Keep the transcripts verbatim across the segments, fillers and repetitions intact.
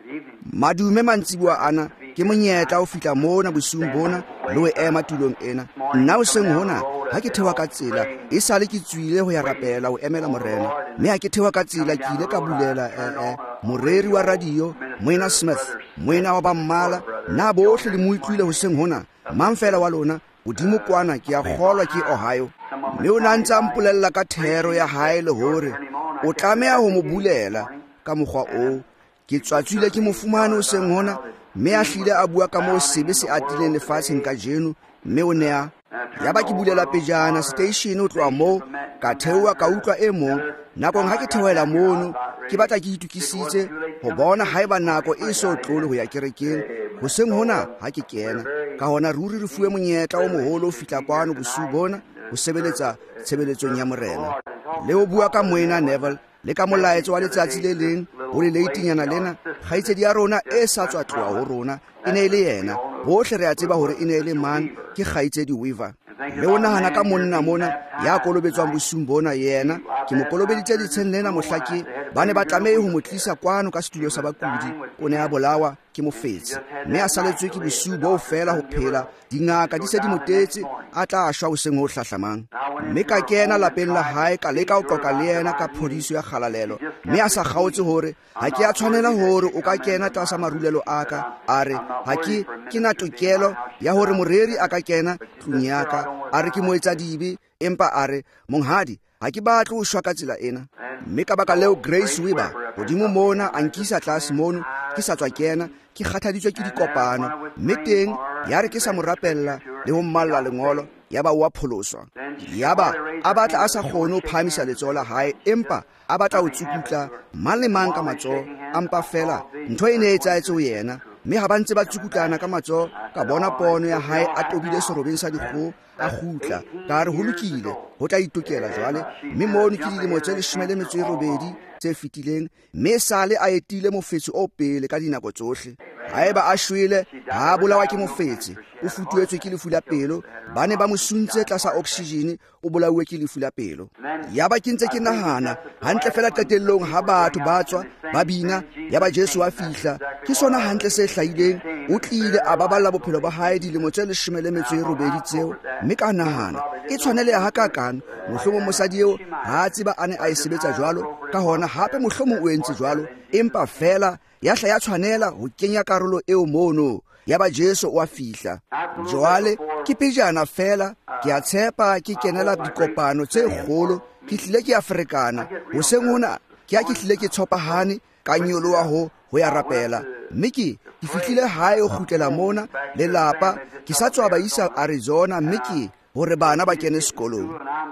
Madume mantsibua ana ke monyetla o fihla mona bosung bona le ho ema tulong ena. Nna o seng hona ha ke thewa ka tsela e sale ke tswile ho ya rapela ho emela morena. Mme ha ke thewa ka tsela ke ile ka bulela eh eh moreri wa radio Moena Smith, moena wa bammala, na bohle le mo utlwile ho seng hona. Mang fela wa lona hodimo kwana ke a kgolwa ke Ohio. Mme o na ntse a mpolella ka thero ya hae le hore o tlameha ho mo bulela ka mokgwa o. Ke tswatswile ke mofumane o seng hona, mme a hlile a bua ka moo sebe se atileng lefatsheng ka jeno. Mme o ne a ya ba ke bulela pejana station o tloa moo ka theoha ka utlwa e mong. Nakong ha ke theohela mono ke batla ke itukisitse ho bona haeba nako e so tlole ho ya kerekeng. Ho seng hona ha ke kena ka hona ruri re fuwe monyetla o moholo o fihla kwano bosiu bona ho sebeletsa tshebeletsong ya morena le ho bua ka Moena Neville le ka molaetso wa letsatsi le leng ho le leitinyana lena. Kgaitsedi ya rona e sa tswa tloa ho rona e ne le yena. Bohle re a tseba hore e ne le mang ke Kgaitsedi Weaver. Le o nahana ka monna mona ya kolobetswang bosung bona yena ke mo kolobeditse ditsheng lena mohlake ba ne ba tlamehe ho mo tlisa kwano ka setulo sa bakudi. O ne a bolawa ke mofetsi mme a saletswe ke bosiu bo fela ho phela. Dingaka di se di motetse a tla shwa ho seng ho hlahlamang. Mme ka kena lapeng la hae ka leka ho qoqa le yena ka phodiso ya kgalalelo. Mme a sa kgaotse hore ha ke a tshwanela hore o ka kena tlasa marulelo aka. A re ha ke ke na tokelo ya hore moreri a ka kena tlung ya ka. A re ke mo etsa dibe empa a re monghadi ha ke batle ho shwa ka tsela ena. Mme ka baka leo Grace Weber hodimo mona a nkisa tlase mono ke sa tswa kena ke kgathaditswe ke dikopano. Mme teng ya re ke sa mo rapella le ho mmalla lengolo ya ba wa pholoswa. Ya ba a batla a sa kgone ho phamisa letsoho la hae empa a batla ho tsukutla mang le mang ka matsoho ampa fela ntho e ne e etsaetse ho yena. Mme ha ba ntse ba tsukutlana ka matsoho ka bona pono ya hae a tobile serobeng sa dikgoho a gutla ka re ho lokile ho tla itokela jwale. Mme mono ke dilemo tse leshome le metso e robedi tse fitileng mme sale a etile mofetsi o pele ka dinako tsohle. Haeba a shwele ha bolawa ke mofetsi o futuetswe ke lefu la pelo ba ne ba mo suntse tlasa oxygen o bolauwe ke lefu la pelo. Ya ba ke ntse ke nahana hantle fela qetellong ha batho ba tswa ba bina ya ba Jesu a fihla ke sona hantle se hlahileng o tlile a baballa bophelo ba hae dilemo tse leshome le metso e robedi tseo. Mme ka nahana e tshwaneleha hakakang mohlomong mosadi eo ha tseba a ne a e sebetsa jwalo ka hona hape mohlomong o entse jwalo empa fela ya hla ya tshwanela ho kenya karolo eo mono ya ba Jesu o a fihla. Jwale ke pejana fela ke a tshepa ke kenela dikopano tse kgolo ke hlile ke Afrikana ho seng hona ke a ke hlile ke tshopahane ka nyoloha ho ho ya rapela. Mme ke ke fihlile hae ho kgutlela mona le lapa ke sa tswa ba isa Arizona mme ke hore bana ba kene sekolong.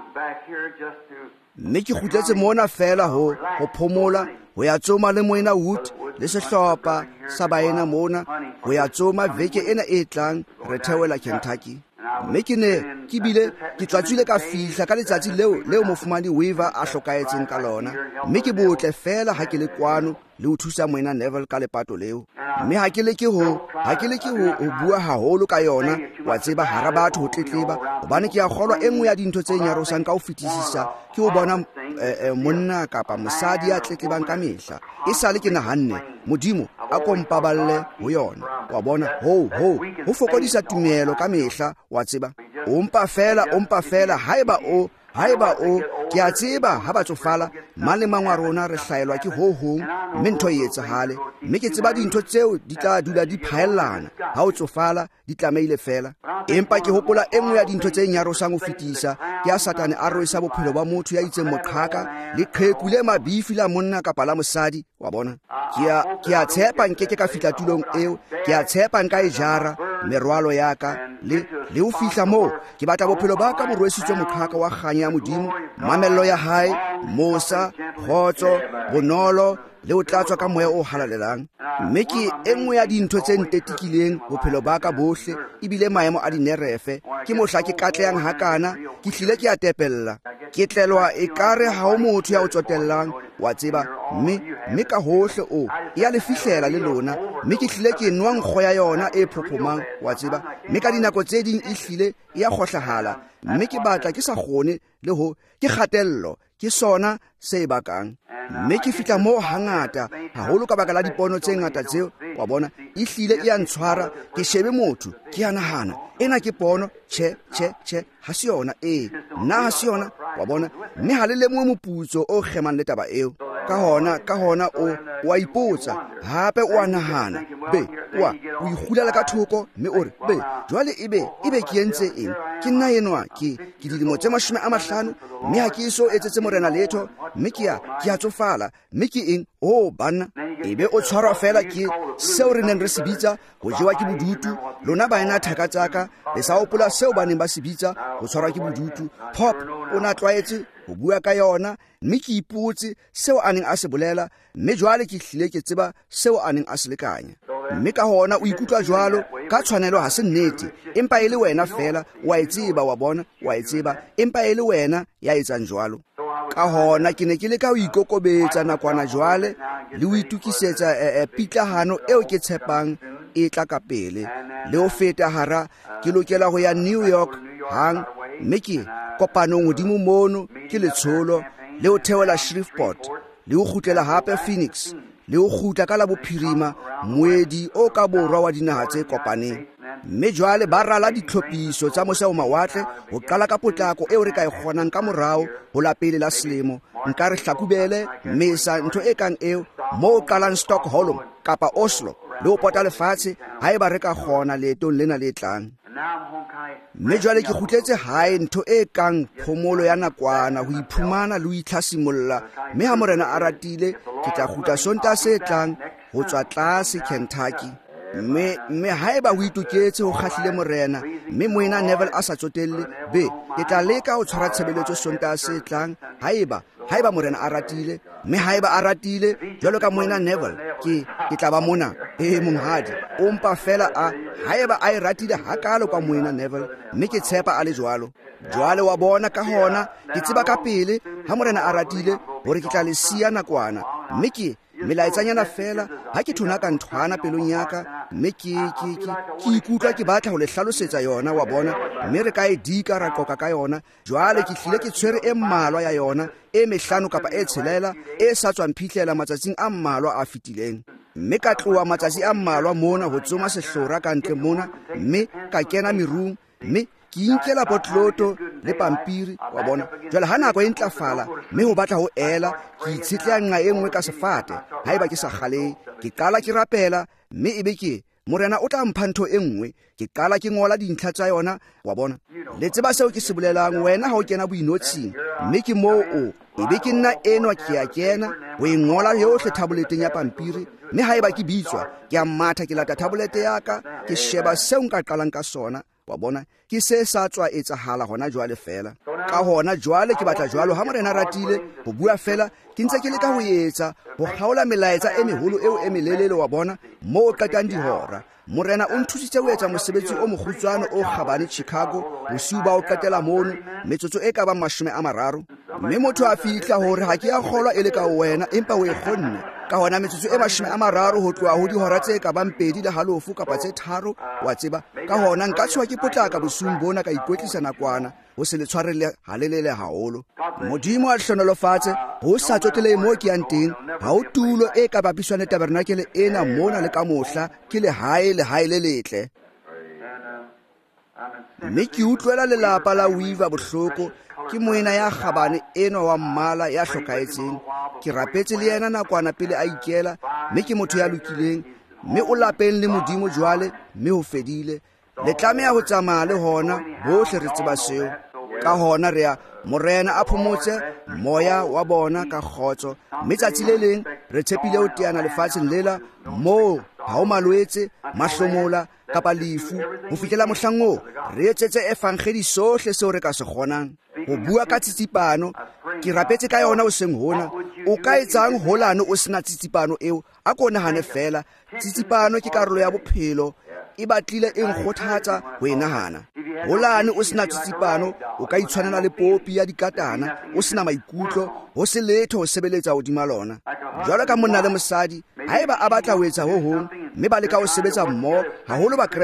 Mme ke kgutletse mona fela ho ho phomola ho ya tsoma le Moena Wood le sehlopha sa baena mona ho ya tsoma veke ena e tlang re theohela Kentucky. Mme ke ne ke bile ke tlatswile ka fihla ka letsatsi leo leo mofumane Weaver a hlokaetseng ka lona. Mme ke botle fela ha ke le kwano le ho thusa Moena Neville ka lepato leo. Mme ha ke le ke ho ha ke le ke ho bua haholo ka yona wa tseba hara batho ho tletleba hobane ke a kgolwa e nngwe ya dintho tse nyarosang ka ho fetisisa ke ho bona monna kapa mosadi ya tletlebang ka mehla. E sale ke nahanne modimo a kompaballe ho yona wa bona ho ho ho fokodisa tumelo ka mehla wa tseba ompa fela ompa fela haeba o haeba o ke a tseba ha ba tsofala mang le mang wa rona re hlaelwa ke ho hong mme ntho e etsahale. Mme ke tseba dintho tseo di tla dula di phaellana ha o tsofala di tlameile fela empa ke hopola e nngwe ya dintho tse nyarosang ho fetisa ke a Satane a roisa bophelo ba motho ya itseng moqhaka le qheku le mabifi la monna kapa la mosadi wa bona. Ke a ke a tshepa nkeke ka fihla tulong eo ke a tshepa nka e jara merwalo ya ka le le ho fihla moo ke batla bophelo ba ka bo rwesitswe moqhaka wa kganya ya modimo mamello ya hae mosa khotso bonolo le o tlatswa ka moya o halalelang. Mme ke e nngwe ya dintho tse ntetikileng bophelo ba ka bohle ebile maemo a dinerefe ke mohla ke katlehang hakana ke hlile ke a tepella ke tlelwa e kare ha o motho ya o tsotellang wa tseba. Mme mme ka hohle o ya le fihlela le lona mme ke hlile ke nwa nkgo ya yona e phophomang wa tseba. Mme ka dinako tse ding e hlile ya kgohlahala mme ke batla ke sa kgone le ho ke khatello ke ke sona se bakang. Mme ke fitla mo hangata haholo ka baka la dipono tse ngata tseo wa bona e hlile e a ntshwara ke shebe motho ke a nahana ena ke pono che che che ha se yona e nna ha se yona wa bona mme ha le lemwe moputso o kgemang le taba eo ka hona ka hona o wa ipotsa hape o a nahana be wa o ihulela ka thoko mme o re be jwale ebe ebe ke entse eng ke nna enwa ke ke dilemo tse mashome a mahlano mme ha ke so etsetse morena letho mme ke a ke a tsofala mme ke eng o banna ebe o tshwarwa fela ke seo re neng re se bitsa go jewa ke bodutu lona ba ena thaka tsaka le sa opola seo ba neng ba se bitsa go tshwarwa ke bodutu pop o na tlwaetse go bua ka yona mme ke ipotse seo a neng a se bolela mme jwale ke hlile ke tseba seo a neng a se lekanya mme ka hona o ikutlwa jwalo ka tshwanelo ha se nnete empa e le wena fela wa e tseba wa bona wa e tseba empa e le wena ya etsang jwalo ka hona ke ne ke le ka o ikokobetsa nakwana jwale le o itukisetsa pitlahano eo ke tshepang e tla ka pele le o feta hara ke lokela go ya New York hang mme ke kopanong godimo mono ke letsholo le o theola Shreveport le o gutlela hape Phoenix le o gutla ka la bophirima moedi o ka borwa wa dinaga tse kopaneng mme jwale ba rala ditlhophiso tsa moseo mawatle go qala ka potlako eo re ka e kgonang ka morao go la pele la selemo nka re hlakubele mesa ntho e kang eo mo o qalang Stockholm kapa Oslo le o pota lefatshe haeba re ka kgona leetong lena le tlang mme jwale ke kgutletse hae ntho e kang phomolo ya nakwana ho iphumana le ho itlhasimolla mme ha morena a ratile ke tla kgutla sonta se tlang ho tswa tlase Kentucky mme mme haeba ho itoketse ho kgahlile morena mme moena Neville a sa tsotelle be ke tla leka ho tshwara tshebeletso sonta se tlang haeba haeba morena a ratile mme haeba a ratile jwalo ka moena Neville ke ke tla ba mona e monghadi o mpa fela a haeba a e ratile hakalo kwa moena Neville mme ke tshepa a le jwalo jwale wa bona ka hona ke tseba ka pele ha morena a ratile hore ke tla le sia nakwana mme ke melaetsanyana fela ha ke thona ka nthwana pelong yaka mme ke ke ke ikutlwa ke batla ho le hlalosetsa yona wa bona mme re ka e dika ra qoka ka yona jwale ke hlile ke tshwere e mmalwa ya yona e mehlano kapa e tshelela e sa tswang phitlhela matsatsing a mmalwa a fitileng mme ka tloa matsatsi a mmalwa mona ho tsoma sehlora ka ntle mona mme ka kena merung mme ke inkela botloto le pampiri wa bona jwale ha nako e ntlafala mme ho batla ho ela ke itshetleha nqa e nngwe ka sefate haeba ke sa kgale ke qala ke rapela mme ebe ke morena o tla mpha ntho e nngwe ke qala ke ngola dintlha tsa yona wa bona le tseba seo ke se bolelang wena ha o kena boinotshing mme ke moo o ebe ke nna enwa ke ya kena o e ngola yohle thaboleteng ya pampiri mme haeba ke bitswa ke a matha ke lata thabolete yaka ke sheba seo nka qalang ka sona wa bona ke se sa tswa etsahala hona jwale fela ka hona jwale ke batla jwalo ha morena ratile ho bua fela ke ntse ke le ka ho etsa ho khaola melaetsa e meholo eo e melelele wa bona mo o qetang dihora morena o nthusitse ho etsa mosebetsi o mokgutswana o kgabane Chicago bosiu ba o qetela mono metsotso e ka ba mashome a mararo mme motho a fihla hore ha ke a kgolwa e le ka wena empa o e kgonne ka hona metsotso e mashome a mararo ho tloa ho dihora tse ka bang pedi le halofu kapa tse tharo wa tseba ka hona nka tswa ke potlaka bosung bona ka ikwetlisa nakwana ho se le tshwarele halelele haholo modimo a hlonolofatse ho sa tsotlele mo ke yang teng ha o tulo e ka bapiswana le tabernakele ena mona le ka mohla ke le hae le hae le letle mme ke utlwela lelapa la Weaver bohloko ke moena ya kgabane eno wa mmala ya hlokaetseng ke rapetse le yena nakwana pele a ikela mme ke motho ya lokileng mme o lapeng le modimo jwale mme ho fedile le tlameha ho tsamaya le hona bohle re tseba seo ka hona re ya morena a phomotse moya wa bona ka khotso mme tsatsi le leng re tshepile ho teana lefatsheng lela mo ha o malwetse mahlomola kapa lefu ho fihlela mohlango re etsetse efangedi sohle seo re ka se kgonang ho bua ka tsitsipano ke rapetse ka yona o seng hona o ka etsang holano o sena tsitsipano eo a ko nahane fela tsitsipano ke karolo ya bophelo e batlile e nkgothatsa ho enahana holane o sena tsitsipano o ka itshwanela le popi ya dikatana o sena maikutlo ho se letho ho sebeletsa hodima lona jwalo ka monna le mosadi haeba a batla ho etsa ho hong mme ba leka ho sebetsa mmoho haholo ba Kriste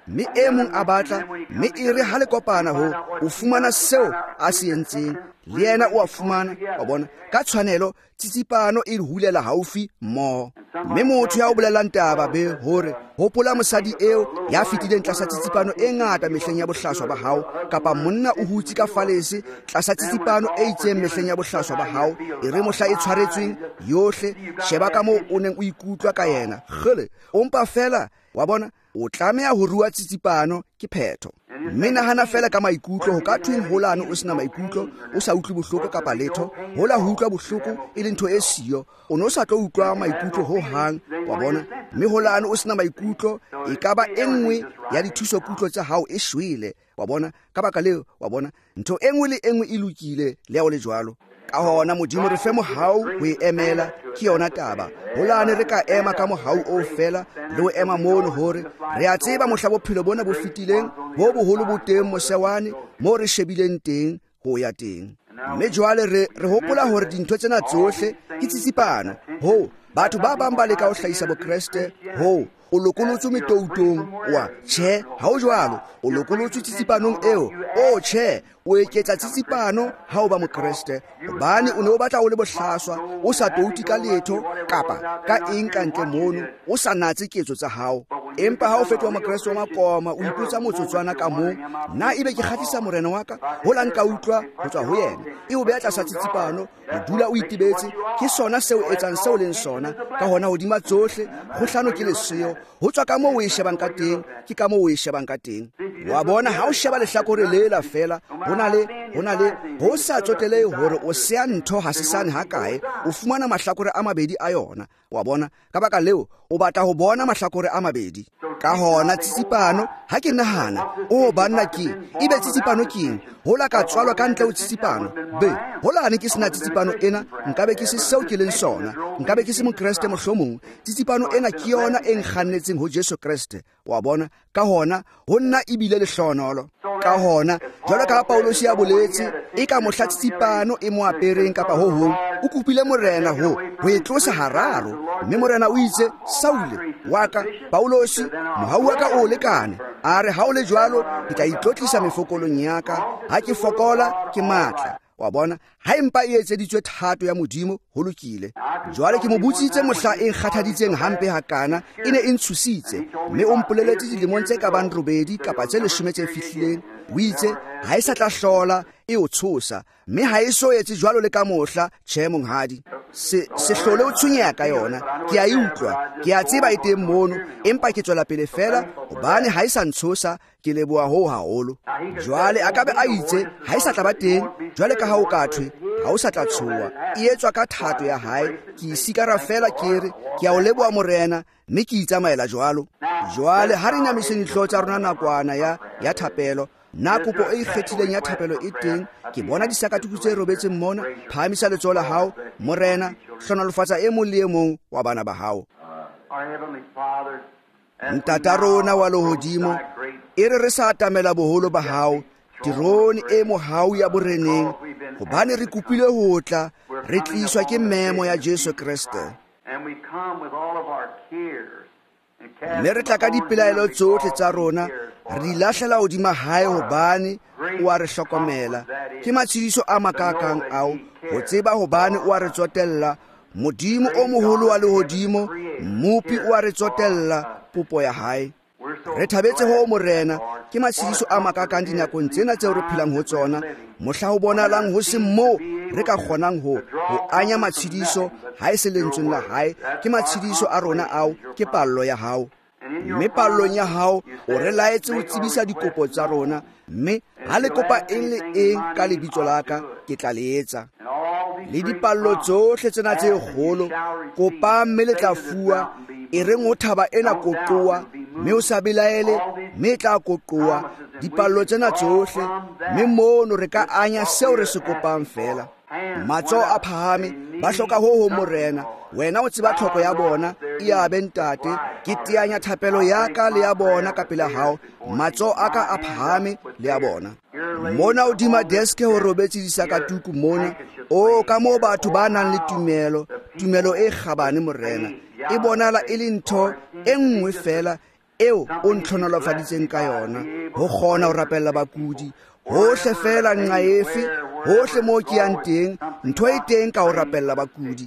mme e mong a batla, mme e re ha le kopana ho o fumana seo a se entseng, le yena o a fumana, wa bona, ka tshwanelo tsitsipano e hulela haufi mmoho. Mme motho ya o bolelang taba be hore hopola mosadi eo ya fetileng tlasa tsitsipano e ngata mehleng ya bohlaswa ba hao, kapa monna o hutse ka falese tlasa tsitsipano e itseng mehleng ya bohlaswa ba hao, e re mohla e tshwaretsweng yohle, sheba ka moo o neng o ikutlwa ka yena. Kgele o mpa fela, wa bona, o tlameha ho rua tsitsipano ke phetho. Mme nahana fela ka maikutlo, ho ka thweng holane o sena maikutlo, o sa utlwe bohloko kapa letho, hola ho utlwa bohloko e le ntho e siyo, o no sa tlo utlwa maikutlo ho hang, wa bona. Mme holane o sena maikutlo e ka ba e nngwe ya dithusokutlo tsa hao e shwele, wa bona, ka baka leo, wa bona, ntho e nngwe le e nngwe e lokile le ya o le jwalo. Ka hona Modimo re fe mohau ho e emela, ke yona taba. Holane re ka ema ka mohau o fela le ho ema mono hore re a tseba mohla bophelo bona bo fetileng bo boholo bo teng mosewane mo re shebileng teng ho ya teng. Mme jwale re re hopola hore dintho tsena tsohle ke tsitsipano. Ho batho ba bang ba leka ho hlahisa bokreste, ho o lokolotswe metoutong wa tjhe, ha o jwalo, o lokolotswe tsitsipanong eo, o tjhe, o eketsa tsitsipano ha o ba mokreste, hobane o ne o batla o le bohlaswa, o sa touti ka letho kapa ka eng ka ntle mono, o sa natse ketso tsa hao. Empa ha o fetoha mokreste wa makoma, o ipotsa motsotswana ka moo, na ebe ke kgatlisa morena wa ka, hola nka utlwa ho tswa ho yena, e o beha tlasa tsitsipano, o dula o itebetse, ke sona seo etsang seo leng sona, ka hona hodima tsohle, kgohlano ke leseo, ho tswa ka moo o e shebang ka teng, ke ka moo o e shebang ka teng. Wa bona ha o sheba lehlakore lela fela, hona le hona le ho sa tsotelehe hore o sea ntho ha se sane ha kae, o fumana mahlakore a mabedi a yona. Wa bona, ka baka leo o batla ho bona mahlakore a mabedi. Ka hona tsitsipano, ha ke nahana, o banna ke, ebe tsitsipano keng, hola ka tswalwa ka ntle ho tsitsipano. Be, hola ne ke sena tsitsipano ena, nkabe ke se seo ke leng sona, nkabe ke se mokreste mohlomong. Tsitsipano ena ke yona e nkgannetseng ho Jesu Kriste. Wa bona, ka hona ho nna ebile lehlonolo. Ka hona jwalo ka Paulos ya boletse, e ka mohla tsitsipano e mo apereng kapa ho hong, o kupile morena ho ho e tlosa hararo. Mme morena o itse, Saule wa ka Paulos, mohau wa ka o lekane, a re ha o le jwalo ke tla itlotlisa mefokolong ya ka, ha ke fokola ke matla. Wa bona, ha empa e etseditswe thato ya Modimo ho lokile. Jwale ke mo butsitse mohla e nkgathaditseng hampe hakana, e ne e ntshusitse, mme o mpoleletse dilemong tse ka bang robedi kapa tse leshome tse fihlileng. O itse ha e sa tla hlola e o tshosa, mme ha e so etse jwalo le ka mohla, tjhe monghadi. Se se hlole o tshwenyeha ka yona, ke a e utlwa, ke a tseba e teng mono, empa ke tswela pele fela hobane ha e sa ntshosa, ke leboha ho haholo. Jwale a ka be a itse ha e sa tla ba teng, jwale ka ha o ka thwe ha o sa tla tshoha, e etswa ka thato ya hae, ke isikara fela ke re ke a o leboha morena, mme ke itsamaela jwalo. Jwale ha re nyamise dihlooho tsa rona nakwana ya ya thapelo, na kopo e ikgethileng ya thapelo e teng, ke bona disakatuku tse robetseng mona, phahamisa letsoho la hao morena, hlonolofatsa e mong le e mong wa bana ba hao. Ntata rona wa lehodimo, e re re sa atamela boholo ba hao tirone e mohau ya boreneng, hobane re kupile ho tla re tliswa ke memo ya Jesu Kriste. Mme re tla ka dipelaelo tsohle tsa rona, re di lahlela hodima hae hobane o a re hlokomela. Ke matshediso a makakang ao, ho tseba hobane o a re tsotella, Modimo o moholo wa lehodimo, mmupi o a re tsotella popo ya hae. Re thabetse ho morena, ke matshediso a makakang dinakong tsena tseo re phelang ho tsona, mohla ho bonahalang ho se moo re ka kgonang ho ho anya matshediso ha e se lentsweng la hae. Ke matshediso a rona ao, ke pallo ya hao. Mme pallong ya hao o re laetse ho tsebisa dikopo tsa rona, mme ha le kopa eng le eng ka lebitso la ka, ke tla le etsa. Le dipallo tsohle tsena tse kgolo, kopa mme le tla fuwa, e reng ho thaba ena koqoa, mme o sa belaele, mme tla koqoa dipallo tsena tsohle, mme mono re ka anya seo re se kopang fela. Matsoho a phahame ba hloka ho ho morena, wena o tseba tlhoko ya bona, e a be ntate, ke teanya thapelo ya ka le ya bona ka pela hao, matsoho a ka a phahame le ya bona. Mona hodima deske ho robetse disakatuku mona, o ka moo batho ba nang le tumelo, tumelo e kgabane morena, e bonala e le ntho e nngwe fela, eo o ntlhonolofaditseng ka yona ho kgona ho rapella bakudi hohle fela nqa efe hohle moo ke yang teng ntho e teng ka ho rapella bakudi.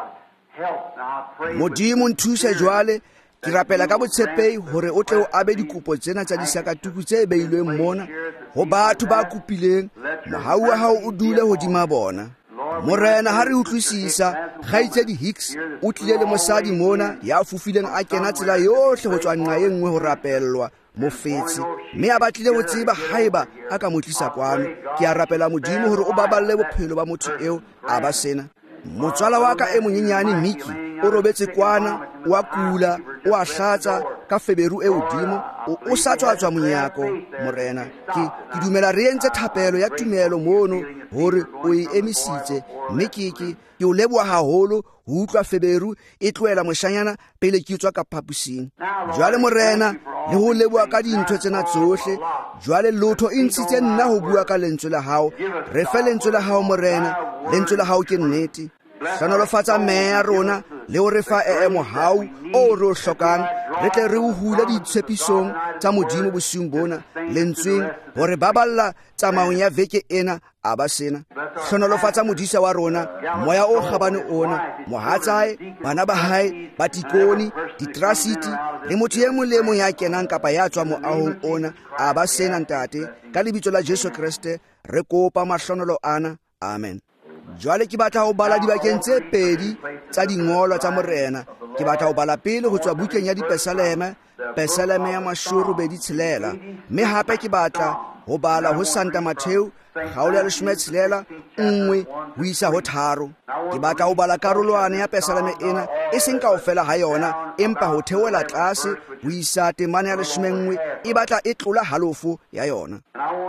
Modimo nthuse jwale ke rapela ka botshepehi hore o tle o abe dikopo tsena tsa disakatuku tse beilweng mona ho batho ba kopileng, mohau wa hao o dule hodima bona. Morena, ha re utlwisisa Kgaitsedi Hicks o tlile le mosadi mona ya fufileng a kena tsela yohle ho tswa nqa e nngwe ho rapellwa mofetse, mme a batlile ho tseba haeba a ka mo tlisa kwano. Ke a rapela Modimo hore o baballe bophelo ba motho eo a ba sena. Motswala wa ka e monyenyane Miki o robetse kwana, wa kula, o a hlatsa ka feberu e hodimo, o sa tswa monyako. Morena, ke ke dumela re entse thapelo ya tumelo mono hore o e emisitse, mme ke ke ke o leboha haholo ho utlwa feberu e tloela moshanyana pele ke tswa ka phapusing. Jwale Morena, le ho leboha ka dintho tsena tsohle, jwale lotho e ntshitse nna ho bua ka lentswe la hao. Re fe lentswe la hao Morena, lentswe la hao ke nnete. Hlonolofatsa meya rona le ho re fa ee mohau o re o hlokang, re tle re o hule ditshepisong tsa Modimo bosiung bona lentsweng hore baballa tsamaong ya veke ena a ba sena. Hlonolofatsa modisa wa rona, moya o kgabane ona, mohatsae, bana ba hae, batikoni, ditrasiti le motho e mong le mong ya kenang kapa ya tswa moahong ona a ba sena ntate. Ka lebitso la Jesu Kriste re kopa mahlonolo ana. Amen. Jwale ke batla ho bala dibakeng tse pedi tsa dingolwa tsa Morena. Ke batla ho bala pele ho tswa bukeng ya Dipesaleme, Pesaleme ya mashuru bedi tshelela, mme hape ke batla ho bala ho Santa Mateo kgaolo ya leshome tshelela nngwe ho isa ho tharo. Ke batla ho bala karolwana ya Pesaleme ena e seng kaofela ha yona, empa ho theola tlase ho isa temane ya leshome nngwe e batla e tlola halofo ya yona.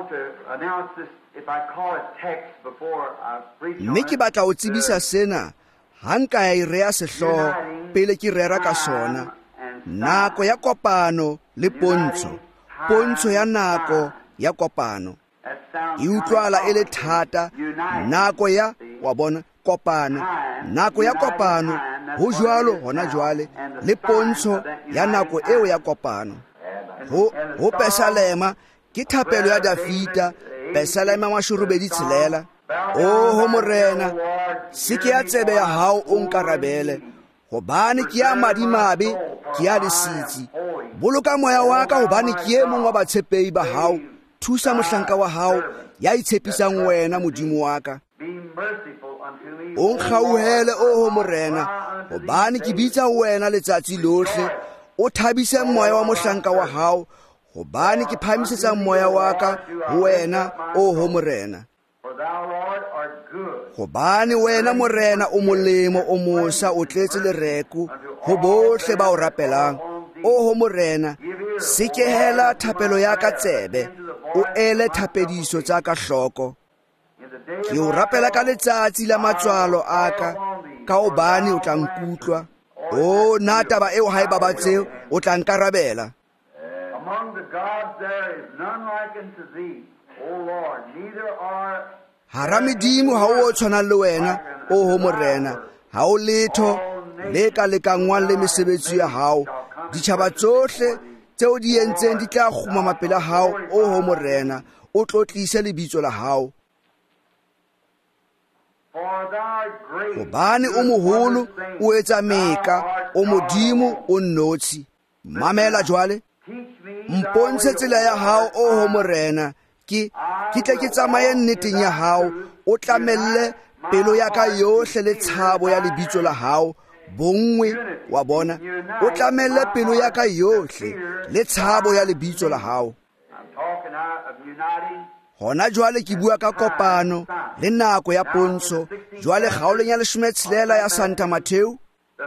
Mme ke batla ho tsebisa sena ha nka ya irea sehloho pele ke rera ka sona: nako ya kopano le pontsho, pontsho ya nako ya kopano. E utlwala e le thata, nako ya wa bona kopano, nako ya kopano ho jwalo hona jwale, le pontsho ya nako eo ya kopano. Ho ho Pesalema ke thapelo ya Dafita, Pesaleme ya mashurubedi tshelela. O ho Morena, se ke ya tsebe ya hao o nkarabele, hobane ke ya madimabe, ke ya lesitsi. Boloka moya wa ka hobane ke e mong wa batshepehi ba hao. Thusa mohlanka wa hao ya itshepisang wena Modimo wa ka. O nkgauhele o ho Morena, hobane ke bitsa wena letsatsi lohle. O thabise moya wa mohlanka wa hao, hobane ke phamisetsa moya wa ka ho wena o ho Morena. Hobane wena Morena o molemo o mosa, o tletse lereko ho bohle ba o rapelang. O ho Morena, sekehela thapelo ya ka tsebe, o ele thapediso tsa ka hloko. Ke o rapela ka letsatsi la matswalo a ka, ka hobane o tla nkutlwa. O na taba eo ha e babatseo, o tla nkarabela. Hara medimo ha o tshwana le wena o ho Morena, ha o letho le ka lekangwang le mesebetsi ya hao. Ditjhaba tsohle tseo di entseng di tla kguma mapela hao o ho Morena, o tlotlise lebitso la hao. Hobane o moholo, o etsa meka, o modimo, o nnotshi. Mamela jwale, mpontshe tsela ya hao o ho Morena, ke ke tle ke tsamaye nneteng ya hao. O tlamelle pelo ya ka yohle le tshabo ya lebitso la hao. Bongwe wa bona, o tlamelle pelo ya ka yohle le tshabo ya lebitso la hao. Hona jwale ke bua ka kopano le nako ya pontsho. Jwale kgaolong ya leshome tshelela ya Santa Mateo,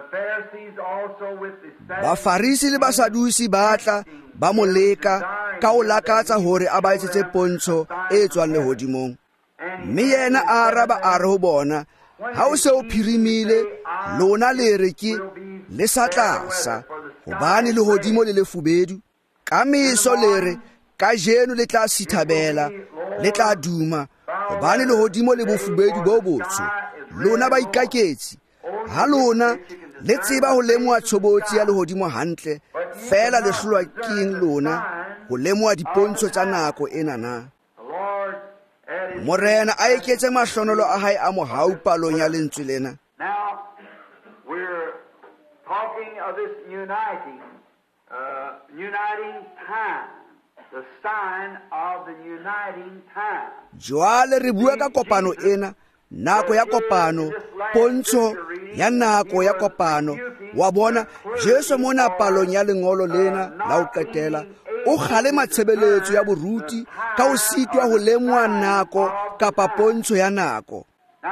Bafarisi le Basadusi ba tla ba mo leka ka o lakatsa hore a ba etsetse pontsho e tswang lehodimong. Mme yena a araba a re ho bona, ha o se o phirimile, lona le re ke le sa tlasa, hobane lehodimo le lefubedu. Ka meso le re, ka jeno le tla sithabela, le tla duma, hobane lehodimo le bofubedu bo botsho. Lona ba ikaketsi, ha lona le tseba ho lemoha tshobotsi ya lehodimo hantle, fela le hlolwa keng lona go lemoa dipontsho tsa nako ena na? Morena a eketse mahlonolo a hae a mo hau palong ya lentswe lena. Now, we're talking of this uniting, uh, uniting time, the sign of the uniting time. Jwale re bua ka kopano ena, nako ya kopano, pontsho ya nako ya kopano. Wa bona Jesu mona palong ya lengolo lena la ho qetela o kgalema tshebeletso ya boruti ka o sitwa ho lemwa nako kapa pontsho ya nako.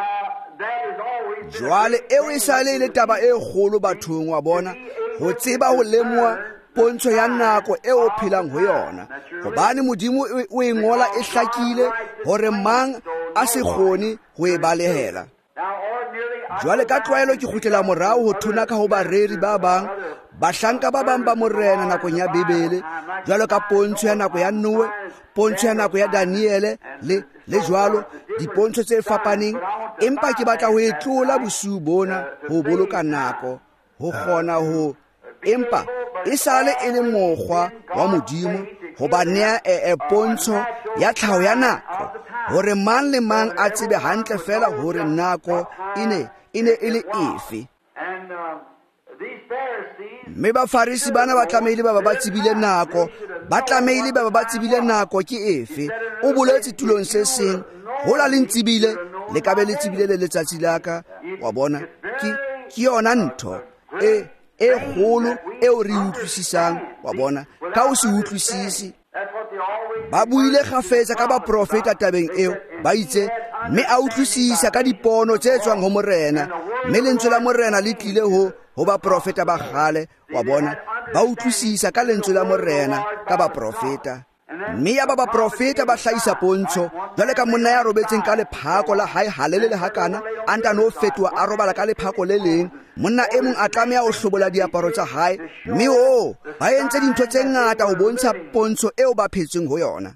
Jwale eo e sale ile taba e kgolo bathong, wa bona, ho tseba ho lemwa pontsho ya nako eo o phelang ho yona. Hobane Modimo o e ngola e hlakile hore mang a se kgone ho e balehela. Jwale ka tlwaelo ke kgutlela morao ho thona ka ho bareri ba bang, bahlanka ba bang ba morena nakong ya Bebele, jwalo ka pontsho ya nako ya Noe, pontsho ya nako ya Daniele le le jwalo dipontsho tse fapaneng. Empa ke batla ho etlola bosiu bona ho boloka nako, ho kgona ho empa e sale e le mokgwa wa Modimo ho ba nea e pontsho ya tlhaho ya nako, hore mang le mang a tsebe hantle fela hore nako ine ine ile efe. Mme Bafarisi bana ba tlamehile ba ba tsebile nako, ba tlamehile ba ba tsebile nako ke efe. O boletse tulong se seng, hola le ntsibile le ka be le tsebile le letsatsi la ka. Wa bona ke ke yona ntho e e kgolo eo re utlwisisang, wa bona, ka o se utlwisisi. Ba buile kgafetsa ka ba profeta tabeng eo, ba itse mme a utlwisisa ka dipono tse tswang ho morena, mme lentswe la morena le tlile ho ho ba profeta ba kgale, wa bona, ba utlwisisa ka lentswe la morena ka ba profeta. Mme ya ba ba profeta ba hlahisa pontsho, jwale ka monna ya robetseng ka lephako la hae halele le hakana a ntano fetwa a robala ka lephako le leng. Monna e mong a tlameha ho hlobola diaparo tsa hae, mme o ba entse dintho tse ngata ho bontsha pontsho eo ba phetseng ho yona.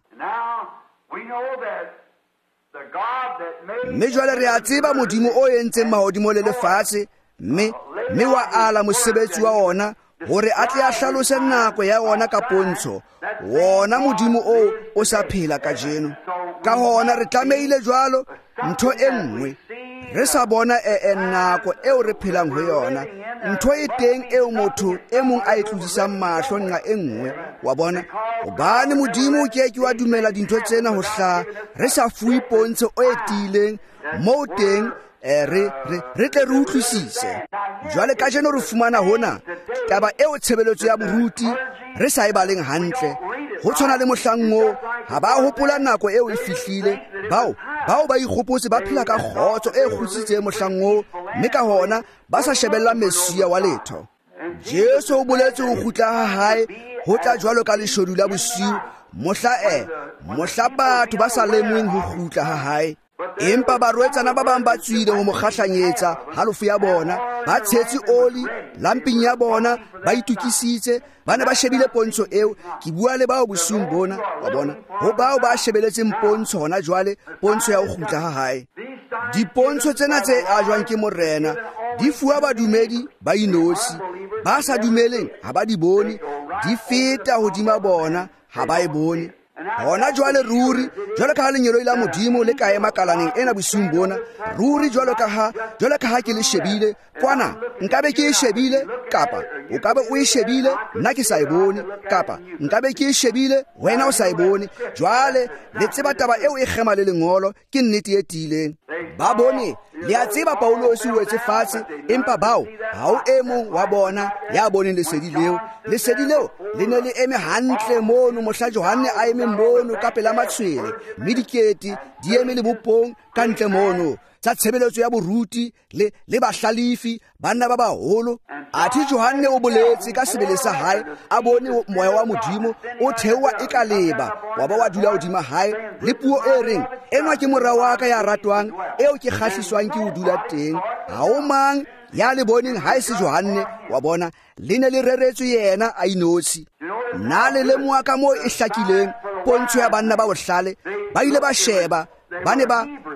Mme jwale re a tseba Modimo o entseng mahodimo le lefatshe, mme mme wa ala mosebetsi wa ona hore a tle a hlalose nako ya ona ka pontsho. Wona Modimo o o sa phela ka jeno. Ka hona re tlamehile jwalo ntho e nngwe re sa bona e nako eo re phelang ho yona, ntho e teng eo motho e mong a e tlodisang mahlo nqa e nngwe, wa bona. Hobane Modimo ke ke wa dumela dintho tsena ho hla re sa fuwe pontsho o e tileng mo teng re re re tle re utlwisise. Jwale ka jeno re fumana hona taba eo tshebeletso ya boruti re sa e baleng hantle. Ho tshwana le mohlango ha ba hopola nako eo e fihlile, bao bao ba ikgopotse ba phela ka kgotso e kgutsitseng mohlango, mme ka hona ba sa shebella Mesia wa letho. Jesu o boletse ho kgutla ha hae ho tla jwalo ka leshodu la bosiu, mohla e mohla batho ba sa lemweng ho kgutla ha hae. Empa barwetsana ba bang ba tswile ho mo kgahlanyetsa halofo ya bona, ba tshetse oli lamping ya bona, ba itukisitse, ba ne ba shebile pontsho eo. Ke bua le bao bosiung bona, wa bona, ho bao ba shebeletseng pontsho hona jwale, pontsho ya ho kgutla ha hae. Dipontsho tsena tse a jwang ke morena di fuwa badumedi ba inosi, ba sa dumeleng ha ba di bone, di feta hodima bona ha ba e bone. Hona jwale ruri jwalo ka ha lenyelo la Modimo le ka ema kalaneng ena bosiung bona, ruri jwalo ka ha jwalo ka ha ke le shebile kwana, nkabe ke e shebile kapa o kabe o e shebile nna ke sa e bone, kapa nkabe ke e shebile wena o sa e bone. Jwale le tseba taba eo e gema le lengolo ke nnete e tileng. Ba bone le a tseba Paulos o etse fatshe, empa bao ha o e mong wa bona ya boneng lesedi leo. Lesedi leo le ne le eme hantle mono mohla Johane a eme mono ka pela matshwele, mme dikete di eme le bopong ka ntle mono tsa tshebeletso ya boruti le le bahlalifi banna ba baholo. Athi Johane o boletse ka sebele sa hae, a bone moya wa Modimo o thewa e ka leba wa ba wa dula hodima hae, le puo e reng, enwa ke mora wa ka ya ratwang eo ke kgahliswang ke ho dula teng. Ha o mang ya le boneng ha se Johane, wa bona, le ne le reretswe yena a inosi. Na le le moaka mo e hlakileng pontsho ya banna ba bohlale, ba ile ba sheba, ba ne ba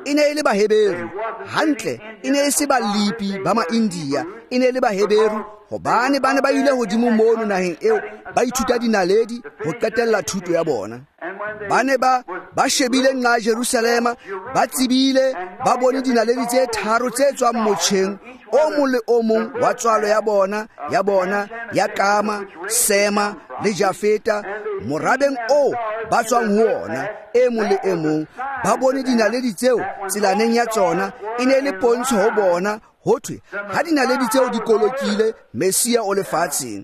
e ne e le Baheberu hantle e ne e se balipi ba ma-India e ne e le Baheberu hobane ba ne ba ile hodimo mono naheng eo ba ithuta dinaledi ho qetella thuto ya bona. Ba ne ba ba shebile nqa Jerusalema ba tsibile ba bone dinaledi tse tharo tse tswang motjheng o mong le o mong wa tswalo ya bona ya bona ya Kama, Sema le Jafeta, morabeng o ba tswang ho ona e mong le e mong ba bone dinaledi tseo tselaneng ya tsona e ne le pontsho ho bona ho thwe ha dinaledi tseo di kolokile Mesia o lefatsheng.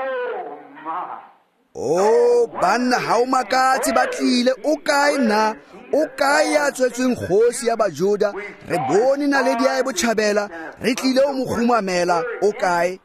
Oh, banna ha o makatse ba tlile o kae na o kae ya tswetsweng kgosi ya Bajuda re bone naledi ya e botjhabela re tlile o mo khumamela o kae.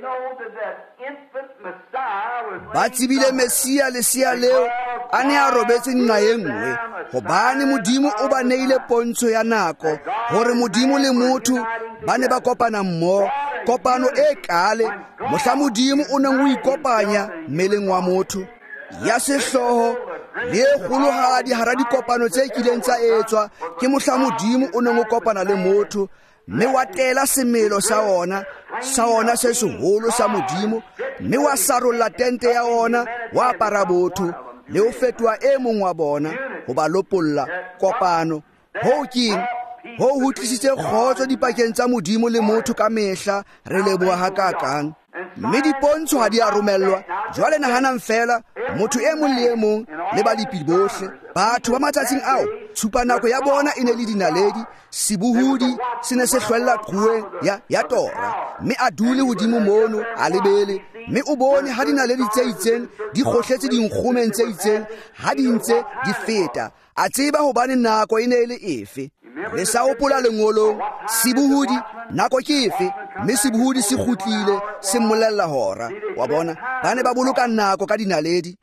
Ba tsebile Mesia lesia leo a ne a robetse nqa e nngwe hobane Modimo o ba neile pontsho ya nako hore Modimo le motho ba ne ba kopana mmoho kopano e kale mohla Modimo o neng o ikopanya mmeleng wa motho ya sehloho le e kgolohadi hara dikopano tse kileng tsa etswa ke mohla Modimo o neng o kopana le motho mme wa tela semelo sa ona sa ona se seholo sa Modimo mme wa sarolla tente ya ona wa apara botho le o fetwa e mong wa bona ho ba lopolla kopano ho keng ho ho tlisitse kgotso dipakeng tsa Modimo le motho ka mehla re leboha hakakang. Mme dipontsho ha di a romellwa jwale nahanang fela motho e mong le e mong le balipi bohle batho ba matsatsing ao tshupanako ya bona e ne le dinaledi sibuhudi se ne se hlwella qhuweng ya ya tora mme a dule hodimo mono a lebele mme o bone ha dinaledi tse itseng di kgohletse dinkgomeng tse itseng ha di ntse di feta a tseba hobane nako e ne e le efe. Le sa hopola lengolong sibuhudi nako ke efe mme sibuhudi se kgutlile se mmolella hora wa bona ba ne ba boloka nako ka dinaledi.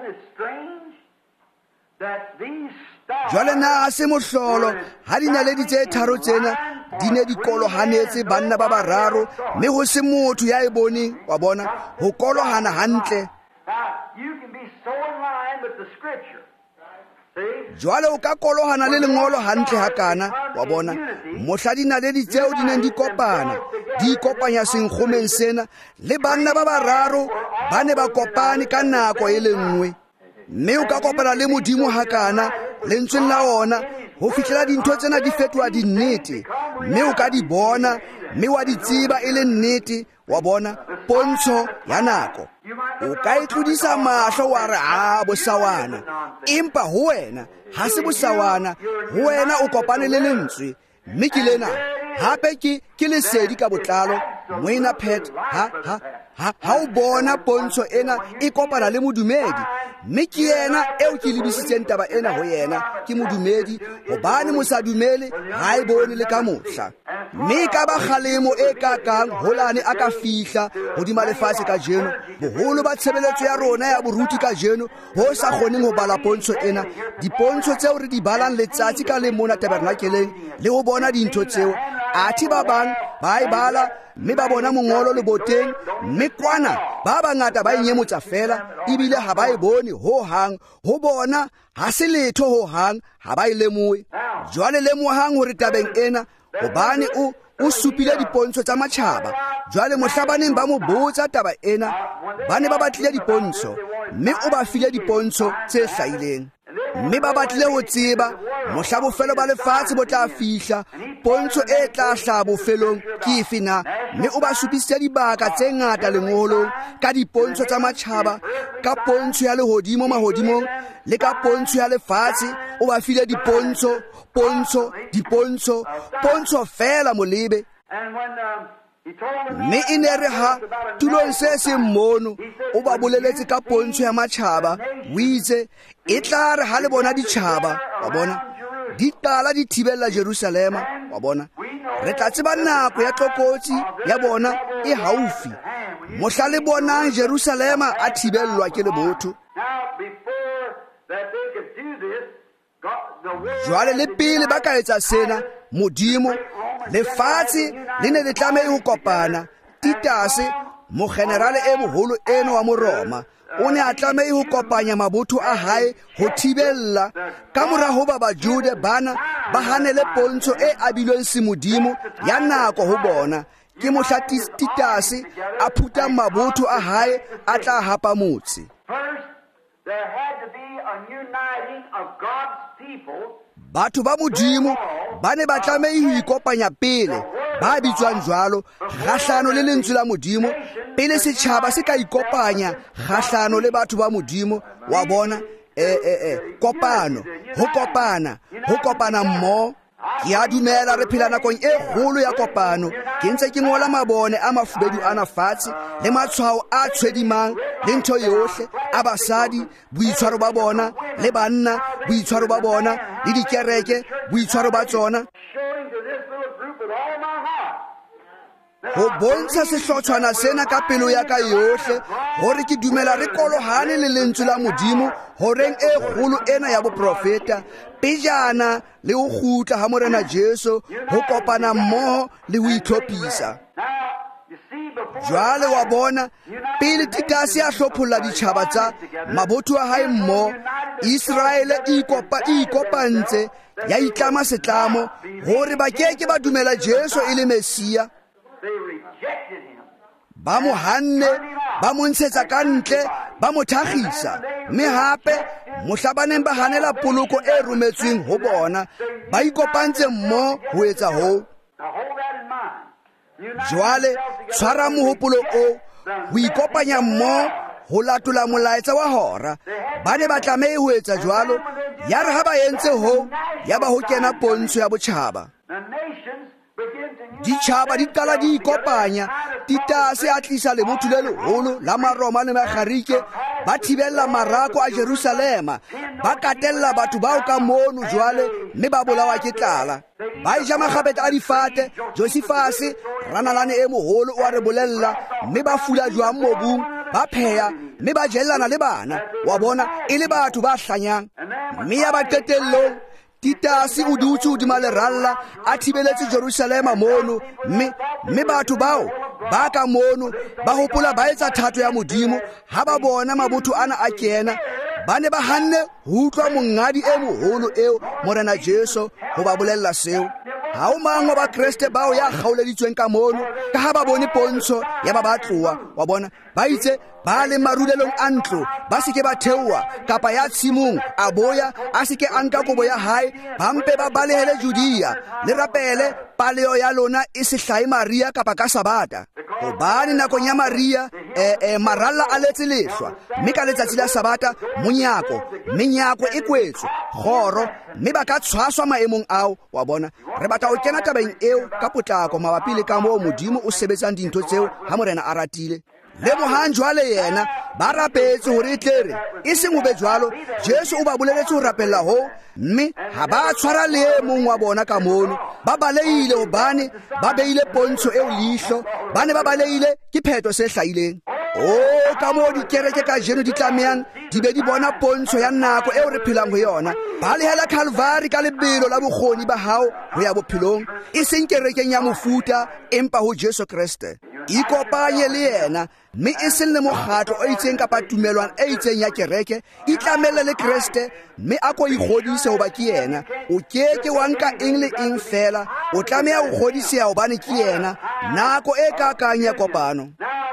Jwale na ha se mohlolo ha dinaledi tse tharo tsena di ne di kolohanetse banna ba bararo mme ho se motho ya e boneng wa bona ho kolohana hantle. Jwale o ka kolohana le lengolo hantle hakana wa bona mohla dinaledi tseo di neng di kopana di kopanya senkgomeng sena le banna ba bararo ba ne ba kopane ka nako e le nngwe mme o ka kopana le Modimo hakana lentsweng la ona ho fihlela dintho tsena di fetwa dinnete mme o ka di bona mme wa di tseba e le nnete wa bona pontsho ya nako. O ka itlodisa mahlo wa re a bosawana empa ho wena ha se bosawana ho wena o kopane le lentswe mme ke lena hape ke ke lesedi ka botlalo moina pet ha ha ha ha o bona pontsho ena e kopana le modumedi mme ke yena eo ke lebisitseng taba ena ho yena ke modumedi hobane mosadumele ha e bone le ka mohla mme ka ba kgalemo e kakang holane a ka fihla hodima lefatshe ka jeno boholo ba tshebeletso ya rona ya boruti ka jeno ho sa kgoneng ho bala pontsho ena dipontsho tseo re di balang letsatsi ka le mona tabernakeleng le ho bona dintho tseo athi ba bang ba e bala mme ba bona mongolo le boteng mme kwana ba bangata ba inyemotsa fela ebile ha ba e bone ho hang ho bona ha se letho ho hang ha ba e lemoe jwale lemohang hore tabeng ena hobane o o supile dipontsho tsa matjhaba jwale mohlabaneng ba mo botsa taba ena ba ne ba batlile dipontsho mme o ba file dipontsho tse hlahileng mme ba batlile ho tseba mohla bofelo ba lefatshe bo tla fihla pontsho e tla hlaha bofelong ke efe na mme o ba supisitse dibaka tse ngata lengolong ka dipontsho tsa matjhaba ka pontsho ya lehodimo mahodimong le ka pontsho ya lefatshe o ba file dipontsho pontsho dipontsho pontsho fela molebe. Mme e ne re ha tulong se se mmono o ba boleletse ka pontsho ya matjhaba o itse e tla re ha le bona ditjhaba wa bona di qala di thibella Jerusalema wa bona re tla tseba nako ya tlokotsi ya bona e haufi mohla le bonang Jerusalema a thibellwa ke lebotho. Jwale le pele ba ka etsa sena Modimo lefatshe le ne le tlameha ho kopana Titase mogenerale e moholo eno wa moroma o ne a tlamei ho kopanya mabotho a hae ho thibella ka mora ho ba bajude bana ba hanele pontsho e abilweng semodimo ya nako ho bona ke mohlatitase a phutang mabotho a hae a tla hapa motse. There had to be a uniting of God's people. Batho ba modimo ba ne ba tlamei ho ikopanya pele ba bitswang jwalo kgahlano le lentswe la modimo pele setjhaba se ka ikopanya kgahlano le batho ba modimo wa bona eh eh eh kopano ho kopana ho kopana mmo. Ke a dumela re phela nakong e kgolo ya kopano ke ntse ke ngola mabone a mafubedu ana fatshe le matshwao a tshwedimang le ntho yohle a basadi boitshwaro ba bona le banna boitshwaro ba bona le dikereke boitshwaro ba tsona ho bontsha sehlotshwana sena ka pelo ya ka yohle hore ke dumela re kolohane le lentswe la modimo horeng e kgolo ena ya boprofeta pejana le ho khutla ha morena Jesu ho kopana mmoho le ho itlhophisa. Jwale wa bona pele Titase a hlopholla ditjhaba tsa mabotho a hae mmo Israele e kopa e kopantse ya itlama setlamo hore ba keke ba dumela Jesu e le Mesia. Ba mo hanne ba mo ntshetsa ka ntle ba mo thagisa mme hape mohlabaneng ba hanela poloko e rometsweng ho bona ba ikopantse mmo ho etsa ho. Jwale tshwara mohopolo o ho ikopanya mmo ho latola molaetsa wa hora ba ne ba tlamehile ho etsa jwalo ya re ha ba entse ho ya ba ho kena pontsho ya botjhaba. Ditjhaba di qala di ikopanya Titase a tlisa lebotho le leholo la maroma le magarike ba thibella marako a Jerusalema ba katella batho bao ka mono jwale mme ba bolawa ke tlala ba ija magabeta a difate Josefase ranalane e moholo o a re bolella mme ba fula jwang mobung ba pheya mme ba jellana le bana wa bona e le batho ba hlanyang mme ya ba qetellong Titase o dutse hodima leralla a thibeletse Jerusalema mono mme mme batho bao ba ka mono ba hopola ba etsa thato ya modimo ha ba bona mabotho ana a kena ba ne ba hanne ho utlwa mongadi e moholo eo morena Jesu ho ba bolella seo. Ha o mangwe ba Kriste bao ya kgauleditsweng ka mono ka ha ba bone pontsho ya ba batloa wa bona ba itse ba le marulelong a ntlo ba seke ba theowa kapa ya tshimong a boya a seke a nka kobo ya hae ba mpe ba balehele Judea le rapele paleo ya lona e se hlahe Maria kapa ka Sabata hobane nakong ya Maria eh, eh, maralla a letse lehlwa mme ka letsatsi la Sabata monyako menyako e kwetswe goro mme ba ka tshwaswa maemong ao wa bona re batla o kena tabeng eo ka potlako mabapi le ka moo modimo o sebetsang dintho tseo ha morena a ratile le mohan jwale yena ba rapetse hore e tlere e seng ho be jwalo Jesu o ba boleletse ho rapella ho mme ha ba tshwara le mong wa bona ka mono ba baleile hobane ba beile pontsho eo leihlo ba ne ba baleile ke pheto se hlaileng. O ka mo dikereke ka jeno di tlameang di be di bona pontsho ya nako eo re phelang ho yona ba lehela Calvary ka lebelo la bokgoni ba hao ho ya bophelong e seng kerekeng ya mofuta empa ho Jesu Kriste ikopanye le yena mme e seng le mokgatlo o itseng kapa tumelwana e itseng ya kereke e tlamele le Kriste mme a ko igodise ho ba ke yena o keke wa nka eng le eng fela o tlamea ho godisea hobane ke yena nako e ka kanya kopano.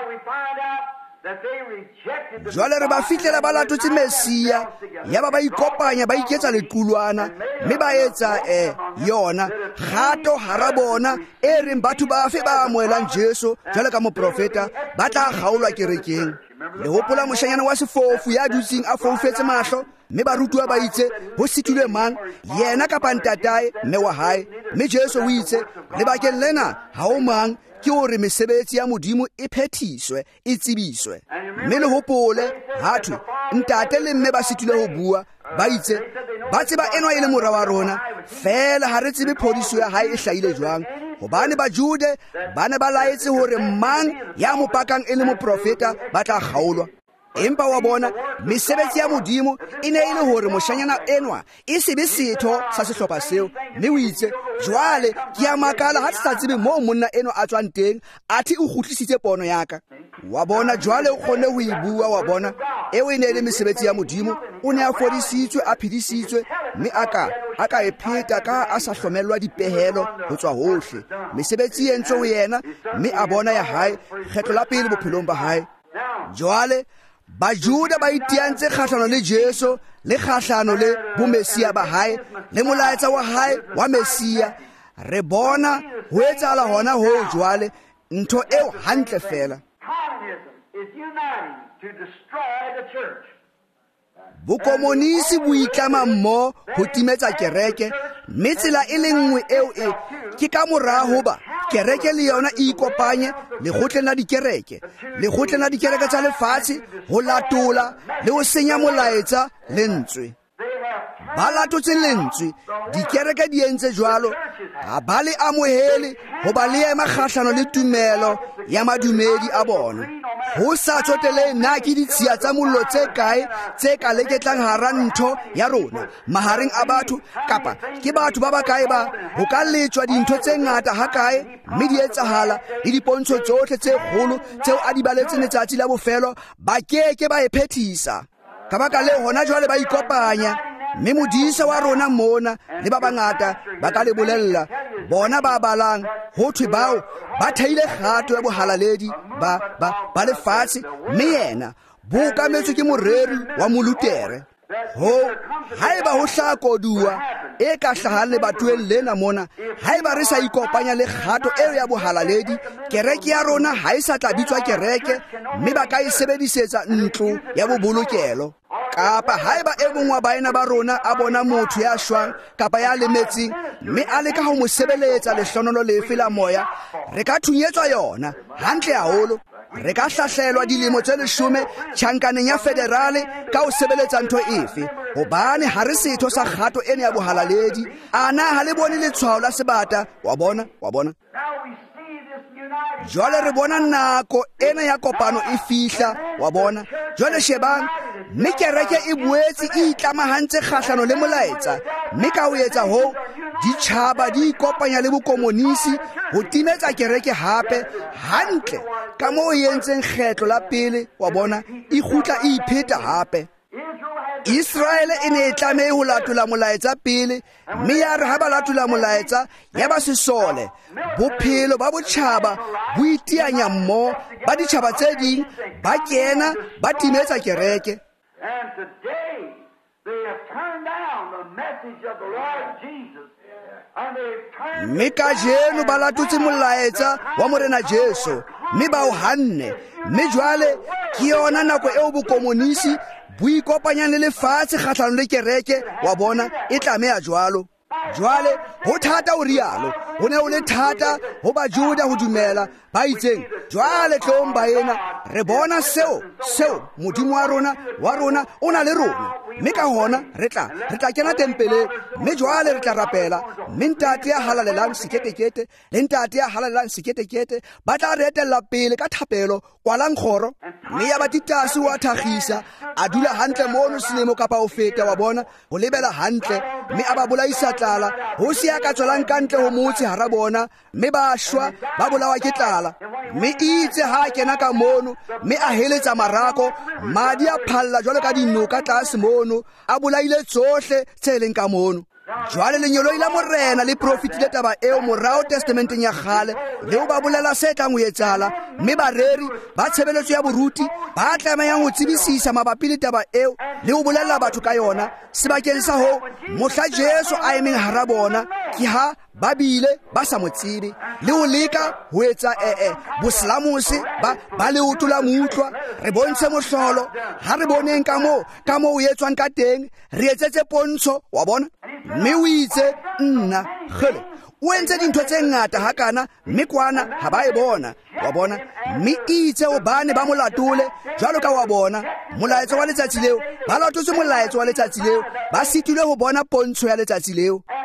Jwale re ba fitlela ba latotse Mesia ya ba ba ikopanya ba iketsa lequlwana mme ba etsa eh yona gato hara bona e reng batho ba fe ba amoelang Jesu jwale ka moprofeta ba tla gaolwa kerekeng le hopola moshanyana wa sefofu ya dutseng a foufetse mahlo mme ba rutwa ba itse ho situlwe mang yena kapa ntatae mme wa hae mme Jesu o itse le bakeng lena ha o mang ke hore mesebetsi ya modimo e phethiswe e tsebiswe mme le hopole hatho ntate le mme ba situle ho bua ba itse ba tseba enwa ile mora wa rona fela ha re tsebe phodiso ya hae e hlaile jwang hobane bajude ba ne ba laetse hore mang ya mo pakang e le moprofeta ba tla gaolwa empa wa bona mesebetsi ya modimo e ne e le hore moshanyana enwa e se be setho sa sehlopha seo. Mme o itse jwale ke a makala ha sa tsebe moo monna enwa a tswang teng athi o kgutlisitse pono ya ka. Wa bona jwale o kgonne ho e bua, wa bona eo e ne e le mesebetsi ya modimo. O ne a fodisitswe, a phedisitswe, mme aka aka e pheta ka a sa hlomelwa dipehelo ho tswa hohle. Mesebetsi e entswe ho yena, mme a bona ya hae kgetlo la pele bophelong ba hae. Jwale Bajuda ba itiantse kgahlano le Jesu le kgahlano le bomesia ba hae le molaetsa wa hae wa Mesia. Re bona ho etsahala hona ho jwale ntho eo hantle fela. Communism is uniting to destroy the church. Bokomonisi bo itlama mmo ho timetsa kereke, mme tsela e le nngwe eo e ke ka mora hoba kereke le yona e ikopanye lekgotleng la dikereke lekgotleng la dikereke tsa lefatshe ho latola le ho senya molaetsa lentswe. Ba latotse lentswe, dikereke di entse jwalo, ha ba le amohele ho ba le ema kgahlano le tumelo ya madumedi a bona. Ho sa tsotele na ke ditshia tsa mollo tse kae tse ka leketlang hara ntho ya rona mahareng a batho, kapa ke batho ba ba kae ba ho ka letswa dintho tse ngata ha kae, mme di etsahala le dipontsho tsohle tse kgolo tseo a di baletseng letsatsi la bofelo ba keke ba e phethisa. Ka baka le hona jwale ba ikopanya, mme modisa wa rona mona le ba bangata ba ka le bolella bona ba balang ho thwe bao ba theile kgato ya bohalaledi ba ba ba lefatshe, mme yena bokametswe ke moreri wa molutere. Ho haeba ho hlaha kodua e ka hlahang lebatoweng lena mona, haeba re sa ikopanya le kgato eo ya bohalaledi, kereke ya rona ha e sa tla bitswa kereke, mme ba ka e sebedisetsa ntlo ya bobolokelo. Kapa haeba e mong wa baena ba rona a bona motho ya shwang kapa ya lemetseng, mme a leka ho mo sebeletsa lehlonolo lefe la moya, re ka thunyetswa yona hantle haholo. Re ka hlahlelwa dilemo tse leshome tjhankaneng ya federale ka ho sebeletsa ntho efe, hobane ha re setho sa kgato ena ya bohalaledi. Ana ha le bone letshwao la sebata, wa bona wa bona. Jwale re bona nako ena ya kopano e fihla, wa bona. Jwale shebang, mme kereke e boetse e itlamahantse kgahlano le molaetsa, mme ka ho etsa ho ditjhaba di ikopanya le bokomonisi ho timetsa kereke hape hantle ka moo e entseng kgetlo la pele, wa bona, e kgutla e ipheta hape. Israele e ne e tlamehe ho latola molaetsa pele, mme ya re ha ba latola molaetsa ya ba sesole, bophelo ba botjhaba bo iteanya mmo ba ditjhaba tse ding ba kena ba timetsa kereke. And today they have turned down the message of the Lord Jesus. Mme kajeno ba latotse molaetsa wa morena Jesu, mme ba o hanne. Mme jwale ke yona nako eo bokomonisi bo ikopanyang le lefatshe kgahlano le kereke, wa bona, e tlameha jwalo. Jwale ho thata o rialo, ho ne o le thata ho Bajuda ho dumela ba itseng jwale tlong ba ena re bona seo seo modimo wa rona wa rona o na le rona, mme ka hona re tla re tla kena tempeleng, mme jwale re tla rapela, mme ntate ya halalelang seketekete le ntate ya halalelang seketekete ba tla re etella pele ka thapelo kwalang kgoro, mme ya batitase wa thagisa a dula hantle mono selemo kapa o feta, wa bona, ho lebela hantle, mme a ba bolaisa tlala ho se ya ka tswelang kantle ho motse hara bona, mme ba shwa ba bolawa ke tlala. Mme itse ha kena ka mono, mme a heletsa marako, madi a phalla jwalo ka dinoka tlase mono, a bolaile tsohle tse leng ka mono. Jwale lenyolo ila morena le profeti le taba eo morao testamenteng ya kgale le ho ba bolela se tlang ho etsahala, mme bareri ba tshebeletso ya boruti ba tlamehang ho tsebisisa mabapi le taba eo le ho bolella batho ka yona. Sebakeng sa ho mohla Jesu a emeng hara bona ke ha ba bile ba sa mo tsebe le ho leka ho etsa ee boslamose ba ba le utola mutlwa. Re bontshe mohlolo ha re boneng ka mo ka mo o etswang ka teng, re etsetse pontsho, wa bona. Mme o itse nna gele o entse dintho tse ngata hakana, mme kwana ha ba e bona, wa bona. Mme itse o bane ba molatole jwalo ka wa bona molaetso wa letsatsi leo, ba latotse molaetso wa letsatsi leo, ba sitile ho bona pontsho ya letsatsi leo.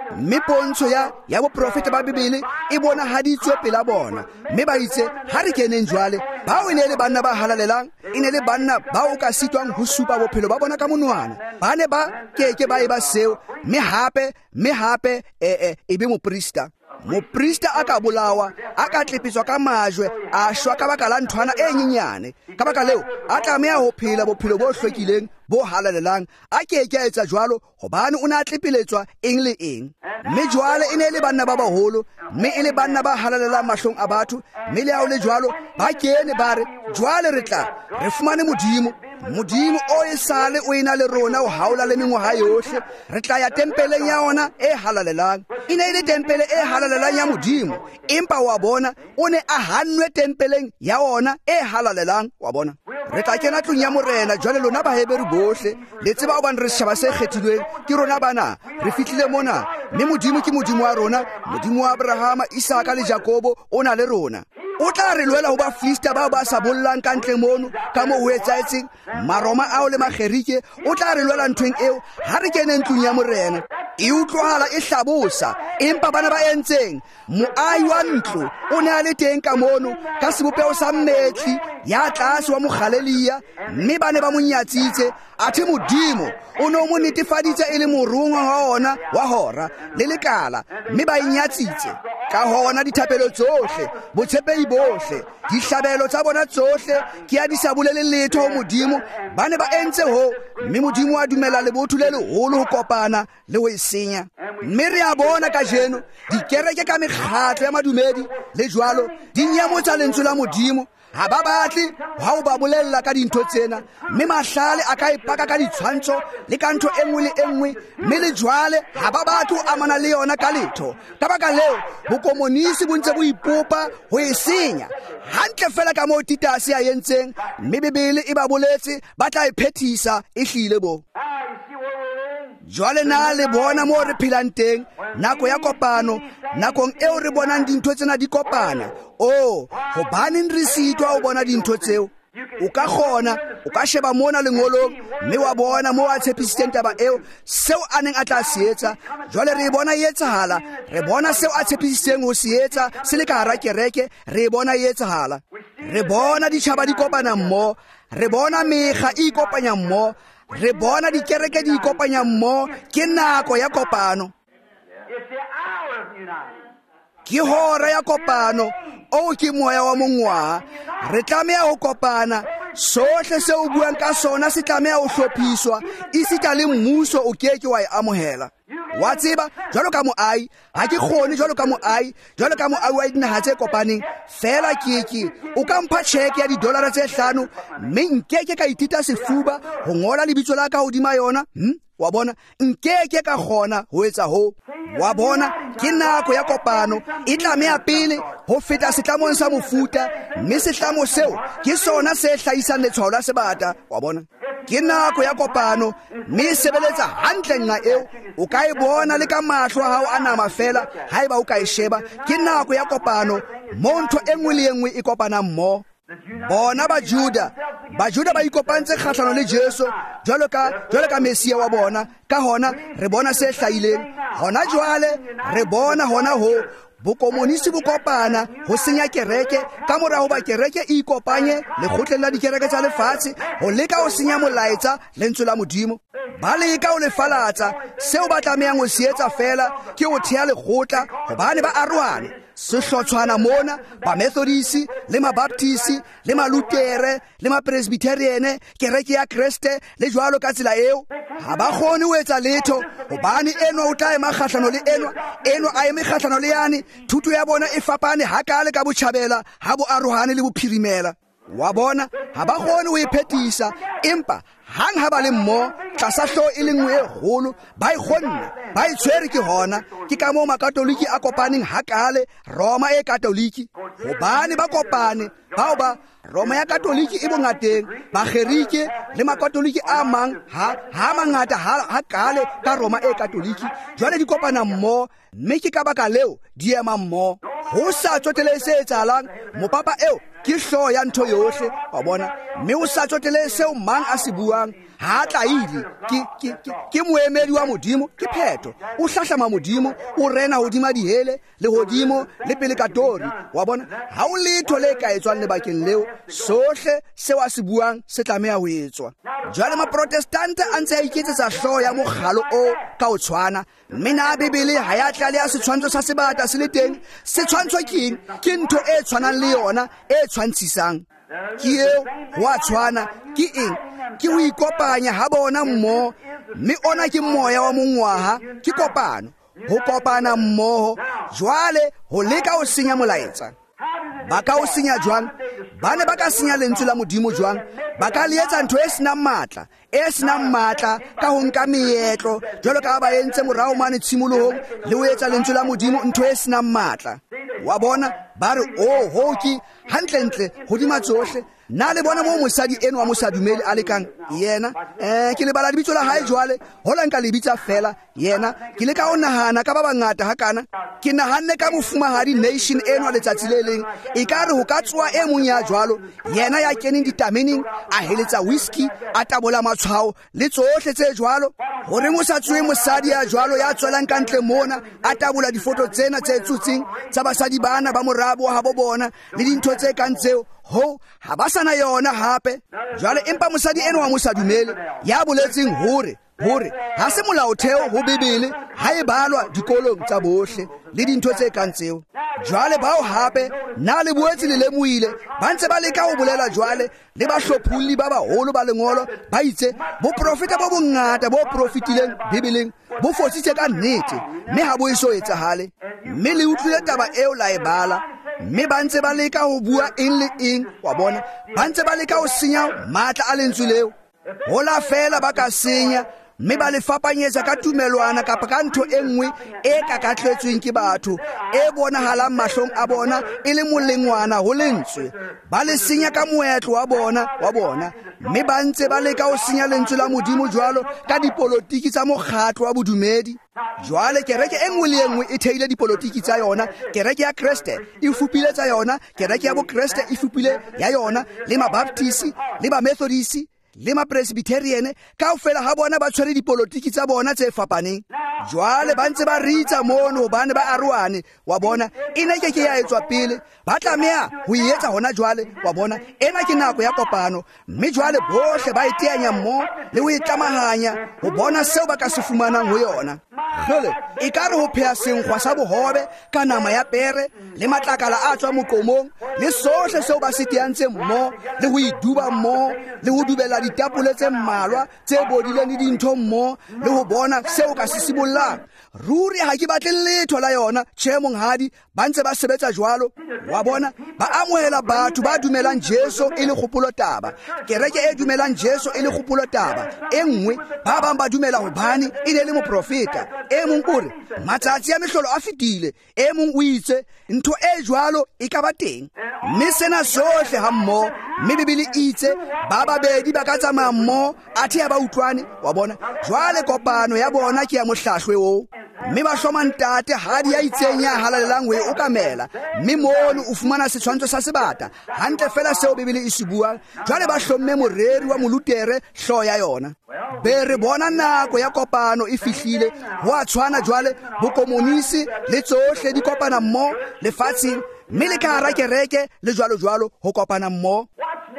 mme pontsho ya ya boprofeta ba Bibele e bona haditswe pela bona, mme ba itse ha re keneng jwale bao e ne le banna ba halalelang, e ne le banna ba o ka sitwang ho supa bophelo ba bona ka monwana, ba ne ba keke ba e ba seo, mme hape mme hape e e be moprista. Moprista a ka bolawa, a ka tlepetswa ka majwe, a shwa ka baka la nthwana e nyenyane. Ka baka leo a tlameha ho phela bophelo bo hlwekileng bo halalelang, a ke ke a etsa jwalo hobane o ne a tlepeletswa eng le eng. Mme jwale e ne le banna ba baholo, mme e le banna ba halalelang mahlong a batho, mme le hao le jwalo ba kene ba re jwale re tla re fumane Modimo, Modimo o e sale o ena le rona o haola le mengwaha yohle, re tla ya tempeleng ya ona e halalelang. E ne le tempele e halalelang ya Modimo, empa wa bona o ne a hannwe tempeleng ya ona e halalelang. Wa bona re tla kena tlung ya morena, jwale lona ba Hebrew bohle le tseba hobane re setjhaba se kgethilweng ke rona bana, re fihlile mona, mme Modimo ke Modimo wa rona, Modimo wa Abrahama, Isaka le Jakobo o na le rona. O tla re lwela ho ba Filista bao ba sa bollang ka ntle mono ka moo ho etsahetseng, maroma ao le makgerike, o tla re lwela nthweng eo ha re kene ntlong ya morena. E utlwahala e hlabosa, empa bana ba entseng moahi wa ntlo o ne a le teng ka mono ka sebopeo sa mmetli ya tlase wa mokgalelia, mme ba ne ba mo nyatsitse. Athe Modimo o ne o mo netefaditse e le morongwa wa ona wa hora le lekala, mme ba inyatsitse ka hona dithapelo tsohle, botshepehi bohle, dihlabelo tsa bona tsohle ke ya di sa bolele letho ho Modimo. Ba ne ba entse ho, mme Modimo a dumela lebotho le leholo ho kopana le ho e senya. Mme re a bona ka jeno dikereke ka mekgatlo ya madumedi le jwalo di nyamotsa lentswe la Modimo, ha ba batle ha o ba bolella ka dintho tsena, mme mahlale a ka ipaka ka ditshwantsho le ka ntho enngwe le enngwe, mme le jwale ha ba batle o amana le yona ka letho. Ka baka leo bokomonisi bo ntse bo ipopa ho e senya, hantle fela ka moo Titus a entseng, mme Bibele e ba boletse ba tla e phethisa e hlile bo. Jwale na le bona moo re phelang teng, nako ya kopano, nakong eo re bonang dintho tsena di kopana. O hobaneng re sitwa ho bona dintho tseo? O ka kgona, o ka sheba mona lengolong, mme wa bona moo a tshepisitseng taba eo seo a neng a tla se etsa. Jwale re bona e etsahala, re bona seo a tshepisitseng ho se etsa se le ka hara kereke, re bona e etsahala. Re bona ditjhaba di kopana mmoho, re bona mekga e ikopanya mmoho, re bona dikereke di ikopanya mmoho. Ke nako ya kopano, ke hora ya kopano, o ke moya wa mongwaha. Re tlameha ho kopana, sohle se o buang ka sona se tlameha ho hlophiswa, isita le mmuso o keke wa e amohela. Wa tseba, jwalo ka moahi ha ke kgone, jwalo ka moahi jwalo ka moahi wa dinaha tse kopaneng fela keke o ka mpha cheque ya didolara tse hlano, mme nkeke ka itita sefuba ho ngola lebitso la ka hodima yona. hm Wa bona nkeke ka kgona ho etsa ho. Wa bona ke nako ya kopano, e tlameha pele ho feta setlamong sa mofuta, mme setlamo seo ke sona se hlahisang letshwao la sebata. Wa bona ke nako ya kopano, mme e sebeletsa hantle nqa eo, o ka e bona le ka mahlo a hao a nama fela haeba o ka e sheba. Ke nako ya kopano moo ntho e nngwe le enngwe e kopanang mmoho. Bona ba Juda, ba Juda ba ikopantse kgahlano le Jesu jwalo ka jwalo ka Mesia wa bona. Ka hona re bona se hlahileng. Hona jwale re bona hona ho bokomonisi bo kopana ho senya kereke, ka mora ho ba kereke e ikopanye le kgotleng la dikereke tsa lefatshe ho leka ho senya molaetsa lentswe la Modimo. Ba leka ho lefalatsa, seo ba tlamehang ho se etsa fela ke ho thea lekgotla hobane ba arohane. Sehlotshwana mona ba Methodisi le Mabaptisi le Malutere le Mapresbiteriane, kereke ya Kriste le jwalo ka tsela eo ha ba kgone ho etsa letho hobane enwa o tla ema kgahlano le enwa, enwa a eme kgahlano le yane. Thuto ya bona e fapane hakale ka botjhabela ha bo arohane le bophirimela. Wa bona ha ba kgone ho e phethisa, empa hang ha ba le mmoho tlasa hloho e le nngwe e kgolo, ba e kgonna, ba e tshwere ke hona. Ke ka moo makatoliki a kopaneng hakale Roma e katoliki, hobane ba kopane bao ba Roma ya katoliki e bongateng, bakgerike le makatoliki a mang ha ha mangata hakale ka Roma e katoliki. Jwale di kopana mmoho, mme ke ka baka leo di ema mmoho. Ho sa tsotele se etsahalang, mopapa eo ke hlo ya ntho yohle wa bona mme o sa tsotele seo mang a se buang ha tla ile ke ke ke moemedi wa modimo ke pheto o hlahlama modimo o rena hodima dihele le hodimo le pele ka tori wa bona ha o letho le ka etswang le bakeng leo sohle seo a se buang se tlamea ho etswa jwale ma protestante a ntse a iketsetsa hlo ya mogalo o ka o tshwana mme na bibele ha ya tla le ya setshwantsho sa sebata se le teng setshwantsho ke ke ntho e tshwanang le yona e tshwantshisang ke eo wa tshwana ke eng ke ho ikopanya ha bona mmoho mme ona ke moya wa mongwaha ke kopano ho kopana mmoho jwale ho leka ho senya molaetsa ba ka o senya jwang ba ne ba ka senya lentswe la modimo jwang ba ka lietsa ntho e sena matla e sena matla ka ho nka meetlo jwalo ka ba entse morao mane tshimolohong le ho etsa lentswe la modimo ntho e sena matla wa bona ba re o hoki hantlentle hodima tsohle na le bona mo mosadi eno wa mosadumeli a lekang yena eh ke le bala lebitso la hae jwale hola nka lebitsa fela yena ke le ka o nahana ka ba bangata hakana ke nahanne ka mofumahadi nation eno a letsatsi le leng e ka re ho ka tswa e mong ya jwalo yena ya keneng ditameneng a heletsa whisky a tabola matshwao le tsohle tse jwalo hore mo sa tswe mosadi ya jwalo ya tswelang ka ntle mona a tabola difoto tsena tse tsutsing tsa basadi bana ba morabo ha bo bona le dintho tse kang tseo ho ha ba sana yona hape jwale empa mosadi eno wa mosadumeli ya boletseng hore hore ha se molaotheo ho bibele ha e balwa dikolong tsa bohle le dintho tse kang tseo jwale bao hape na le boetse le lemoile ba ntse ba leka ho bolela jwale le ba hlophulli ba baholo ba lengolo ba itse bo profeta bo bongata bo profitileng bibeleng bo fositse ka nnete mme ha bo iso etsahale mme le utlwile taba eo la e bala mme ba ntse ba leka ho bua eng le eng wa bona ba ntse ba leka ho senya matla a lentswe leo hola fela ba ka senya mme ba le fapanyetsa ka tumelwana kapa ka ntho e nngwe e ka katletsweng ke batho e bonahalang mahlong a bona e le molengwana ho lentswe ba le senya ka moetlo wa bona wa bona mme ba ntse ba leka ho senya lentswe la modimo jwalo ka dipolotiki tsa mokgatlo wa bodumedi jwale kereke e nngwe le nngwe e theile dipolotiki tsa yona kereke ya Kriste e fupile tsa yona kereke ya bo Kriste e fupile ya yona le mabaptisi le ba methodisi le ma presbyterian kaofela ha bona ba tshwere dipolotiki tsa bona tse fapaneng jwale ba ntse ba ritsa mono hobane ba aroane wa bona ena ke ke ya etswa pele ba tlamea ho etsa hona jwale wa bona ena ke nako ya kopano mme jwale bohle ba iteanya mmo le ho itlamahanya ho bona seo ba ka se fumanang ho yona gele e ka re ho pheha senkgwa sa bohobe ka nama ya pere le matlakala a tswa mokomong le sohle seo ba se tiantse mmo le ho iduba mmo le ho dubela ditapole tse mmalwa tse bodileng le dintho mmo le ho bona seo ka se sibollang ruri ha ke batle letho la yona tjhe monghadi ba ntse ba sebetsa jwalo wa bona ba amohela batho ba dumelang Jesu e le kgopolo taba kereke e dumelang Jesu e le kgopolo taba e nngwe ba bang ba dumela hobane e ne le moprofeta e mong o re matsatsi a mehlolo a fetile e mong o itse ntho e jwalo e ka ba teng mme sena sohle ha mmo mme bibele itse ba babedi ba ka tsamaya mmo athe ya ba utlwane wa bona jwale kopano ya bona ke ya mohlahlwe o mme ba hloma ntate ha di ya itsenya halalelang we o kamela mme mono o fumana setshwantsho sa sebata hantle fela seo bibele e se bua jwale ba hlomme moreri wa molutere hlo ya yona be re bona nako ya kopano e fihlile ho a tshwana jwale bokomonisi le tsohle di kopana mmo lefatsheng mme le ka hara kereke le jwalo jwalo ho kopana mmo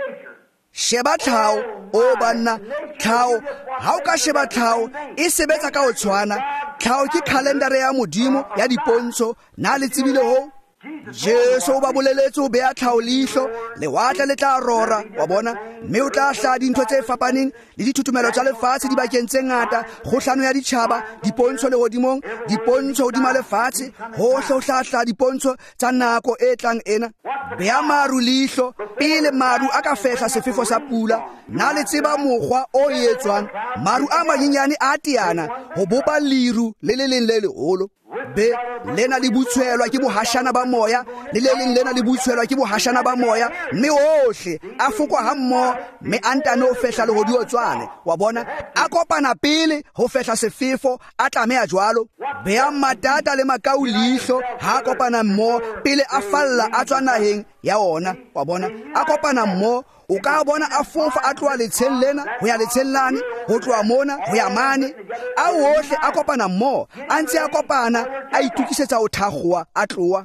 sheba tlhao o banna tlhao ha o ka sheba tlhao e sebetsa ka o tshwana tlhao ke calendar ya modimo ya dipontsho na le tsebile ho Jesu o ba boleletse o beya tlhao leihlo lewatle le tla rora wa bona mme o tla hla dintho tse fapaneng le dithutumelo tsa lefatshe di bakeng tse ngata kgohlano ya ditjhaba dipontsho le hodimong dipontsho hodima lefatshe hohle o tla hla dipontsho tsa nako e tlang ena beya maru leihlo pele maru a ka fehla sefefo sa pula na le tseba mokgwa o etswang maru a manyenyane a teana ho bopa liru le le leng le leholo be lena le butswelwa ke bohashana ba moya le le leng lena le butswelwa ke bohashana ba moya mme ohle a fokwa ha mmo me antano fehla le hodi o tswane wa bona a kopana pele ho fehla sefefo a tlameha jwalo beya matata le makau lihlo ha kopana mmo pele a falla a tswa naheng ya ona wa bona a kopana mmo o ka bona a fofa a tloa letsheng lena ho ya letsheng lane ho tloa mona ho ya mane a ohle a kopana mmo a ntse a kopana a itukisetsa ho thakgoa a tloa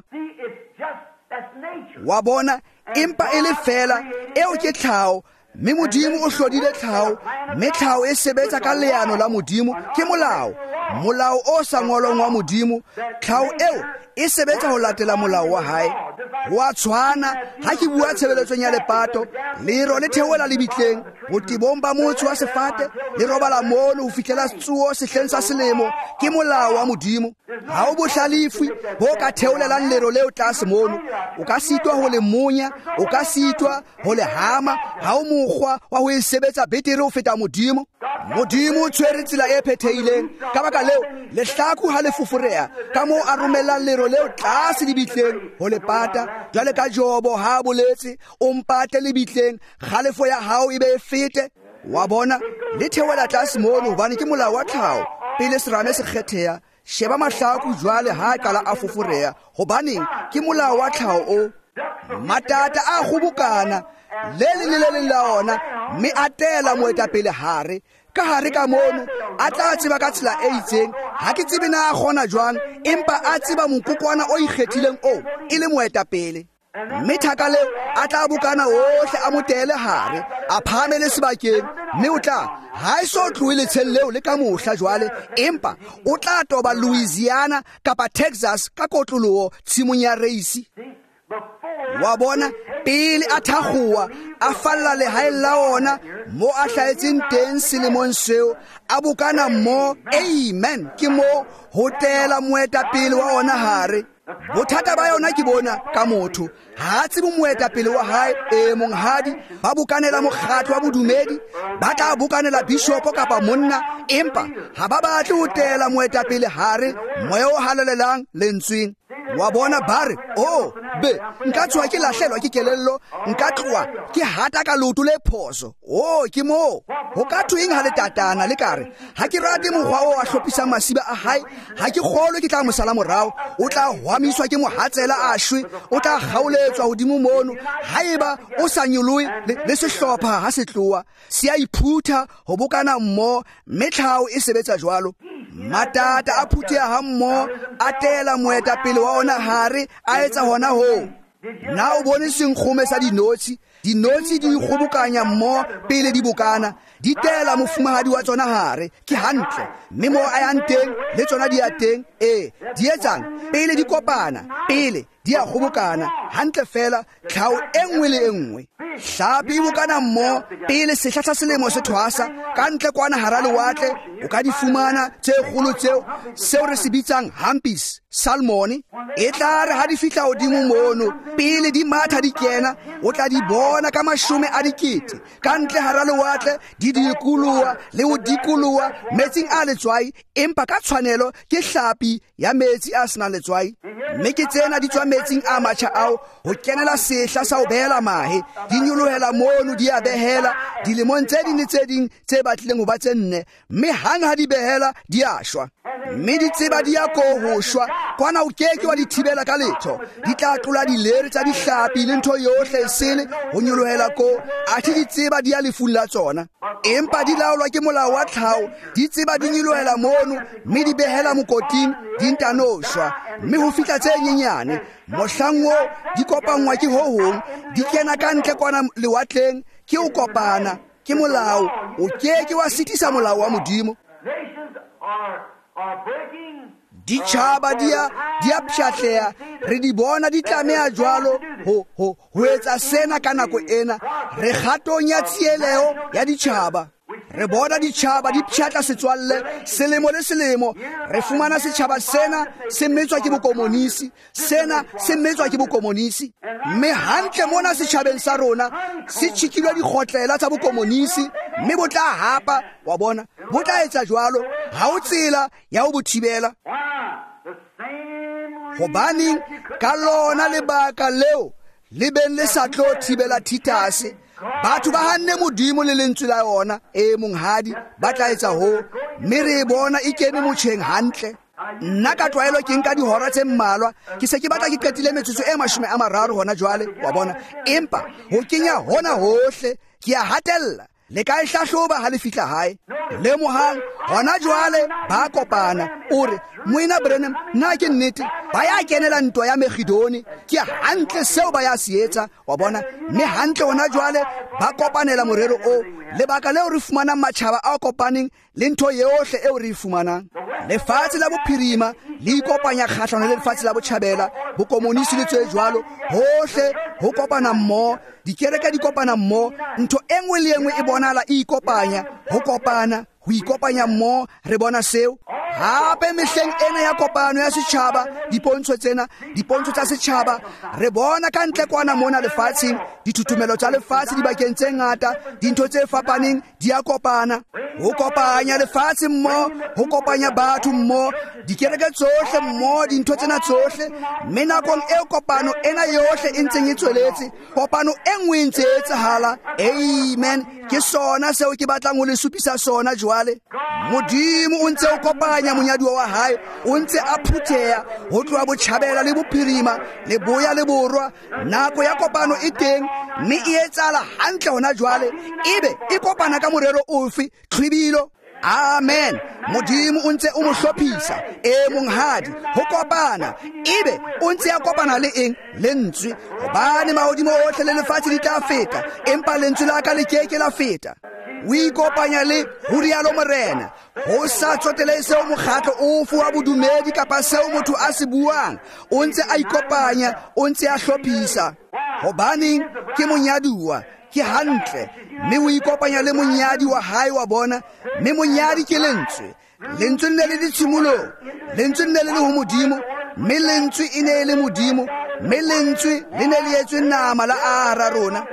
wa bona empa e le fela eo ke tlhao mme modimo o hlodile tlhao mme tlhao e sebetsa ka leano la modimo ke molao molao o sa ngolong wa modimo tlhao eo e sebetsa ho latela molao wa hae wa tshwana ha ke bua tshebeletsong ya lepato lero le theola le bitleng botibong ba motho wa sefate le robala mono ho fihlela tsuo sehleng sa selemo ke molao wa modimo ha o bohlalefi bo ka theolelang lero leo tlase mono o ka sitwa ho le monya o ka sitwa ho le hama ha o mokgwa wa ho e sebetsa betere ho feta modimo modimo o tshwere tsela e phethehileng ka baka leo lehlaku ha le fufureha ka moo a romelang lero leo tlase lebitleng ho le pata jwale ka Jobo ha boletse o mpate lebitleng kgalefo ya hao e be e fete wa bona le theola tlase mono hobane ke molao wa tlhao pele serame se kgetheha sheba mahlaku jwale ha qala a fufureha hobane ke molao wa tlhao o matata a khubukana le le le le la ona mme atela moetapele hare ka hare ka mono a tla tseba ka tsela e itseng ha ke tsebe na a gona jwang empa a tseba mokokwana o ikgethileng o e le moetapele mme thaka leo a tla bukana ohle a motele hare a phamele sebakeng mme o tla ha e so tloe letsheng leo le ka mohla jwale empa o tla toba Louisiana kapa Texas ka kotloloho tshimong ya reisi wa bona pele a thakgoa a falla lehae la ona mo a hlaetseng teng selemong seo a bukana mmo amen ke mo hotela moetapele wa ona hare bothata ba yona ke bona ka motho ha tsebe moetapele wa hae e monghadi ba bukanela mokgatlo wa bodumedi ba tla bukanela bishopo kapa monna empa ha ba batle ho tela moetapele hare moya o halelelang lentsweng wa bona bare oh be nka tswa ke lahlelwa ke kelello nka tloa ke hata ka loto le phoso oh ke mo ho ka twing ha le tatana le kare ha ke rate mogwa o a hlopisa masiba a hae ha ke kgolo ke tla mosala morao o tla hwamiswa ke mohatsela a shwe o tla gaoletswa hodimo mono haeba o sa nyoloe le sehlopha ha se tloa se a iphutha ho bokana mmo metlhao e sebetsa jwalo matata a phutheha ha mmo a tela moetapele wa ona hare a etsa hona ho na o bone senkgome sa dinotshi dinotshi di ikgobokanya mmo pele di bokana di tela mofumahadi wa tsona hare ke hantle mme mo a yang teng le tsona di ya teng eh di etsang pele di kopana pele di a kgobokana hantle fela tlhao engwe le engwe hlapi bokana mmo pele sehla sa selemo se thwasa ka ntle kwana hara lewatle o ka di fumana tse kgolo tseo seo re se bitsang hampis salmon e tla re ha di fihla hodimo mono pele di matha di kena o tla di bona ka mashome a dikete ka ntle hara lewatle di dikoloa le ho dikoloa metsing a letswai empa ka tshwanelo ke hlapi ya metsi a sena letswai mme ke tsena di tswa metsing a matjha ao ho kenela sehla sa ho behela mahe di nyolohela mono di a behela dilemong tse ding le tse ding tse batlileng ho ba tse nne mme hang ha di behela di a shwa mme di tseba di ya kohoshwa kwana o keke wa di thibela ka letho di tla tlola dileri tsa dihlapi le ntho yohle sele ho nyolohela ko athi di tseba di ya lefulla tsona empa di laolwa ke molao wa tlhao di tseba di nyolohela mono mme di behela mokoting di ntanoshwa mme ho fihla tse nyenyane mohlango di kopangwa ke ho hong di kena ka ntle kwana lewatleng ke o kopana ke molao o keke wa sitisa molao wa modimo di tshaba dia dia pshatleha re di bona di tlameha jwalo ho ho ho etsa sena ka nako ena re kgatong ya tsieleho ya di tshaba re bona di tshaba di pshatla setswalle selemo le selemo re fumana setjhaba sena se metswa ke bokomonisi sena se metswa ke bokomonisi mme hantle mona setjhabeng sa rona se tshikilwe dikgotlela tsa bokomonisi mme bo tla hapa wa bona bo tla etsa jwalo ha o tsela ya ho bothibela the same gobaneng ka lona lebaka leo le beng le sa tlo thibela Titus batho ba hanne modimo le lentswe la yona e monghadi ba tla etsa ho mme re bona e kene motjheng hantle. Nna ka tlwaelo ke nka dihora tse mmalwa ke se ke batla ke qetile metsotso e mashome a mararo hona jwale wa bona, empa ho kenya hona hohle ke a hatella le ka ihlahloba ha le fihla hae le mohang hona jwale ba kopana ore moina Branham nna ke nnete ba ya kenela ntwa ya Megidoni ke hantle seo ba ya sietsa wa bona, mme hantle hona jwale ba kopanela morero o lebaka leo re fumanang matjhaba a kopaneng le ntho yohle eo re fumanang. Lefatshe la bophirima le ikopanya kgahlano le lefatshe la botjhabela bokomonisi le tse jwalo hohle ho kopana mmo, dikereke di kopana mmo, ntho engwe le engwe e bonala e ikopanya ho kopana ho ikopanya mmo. Re bona seo hape mehleng ena ya kopano ya setjhaba, dipontsho tsena dipontsho tsa setjhaba re bona ka ntle kwana mona lefatsheng dithutumelo tsa lefatshe dibakeng tse ngata, dintho tse fapaneng di a kopana ho kopanya lefatshe mmo, ho kopanya batho mmo, dikereke tsohle mmo, dintho tsena tsohle. Mme nakong eo kopano ena yohle e ntseng e tsweletse, kopano e nngwe e ntse e etsahala. Amen. Ke sona seo ke batlang ho le supisa sona jwale. Modimo o ntse o kopanya monyaduwa wa hae, o ntse a phutheha ho tloha botjhabela le bophirima le boya le borwa. Nako ya kopano e teng mme e etsahala hantle hona jwale, ebe e kopana ka morero ofe tlhwibilo. Amen. Modimo o ntse o mo hlophisa e monghadi ho kopana, ebe o ntse a kopana le eng le ntswe, hobane mahodimo ohle le lefatshe di tla feta empa lentswe la ka le keke la feta. O ikopanya le ho rialo morena ho sa tsotele seo mokgatlo ofe wa bodumedi kapa seo motho a se buang, o ntse a ikopanya, o ntse a hlophisa hobaneng ke monyaduwa ke hantle, mme o ikopanya le monyadi wa hae wa bona. Mme monyadi ke lentswe, lentswe ne le ditshimolong, lentswe ne le le ho modimo, mme lentswe e ne le modimo, mme lentswe le ne le etswe nama la ara rona.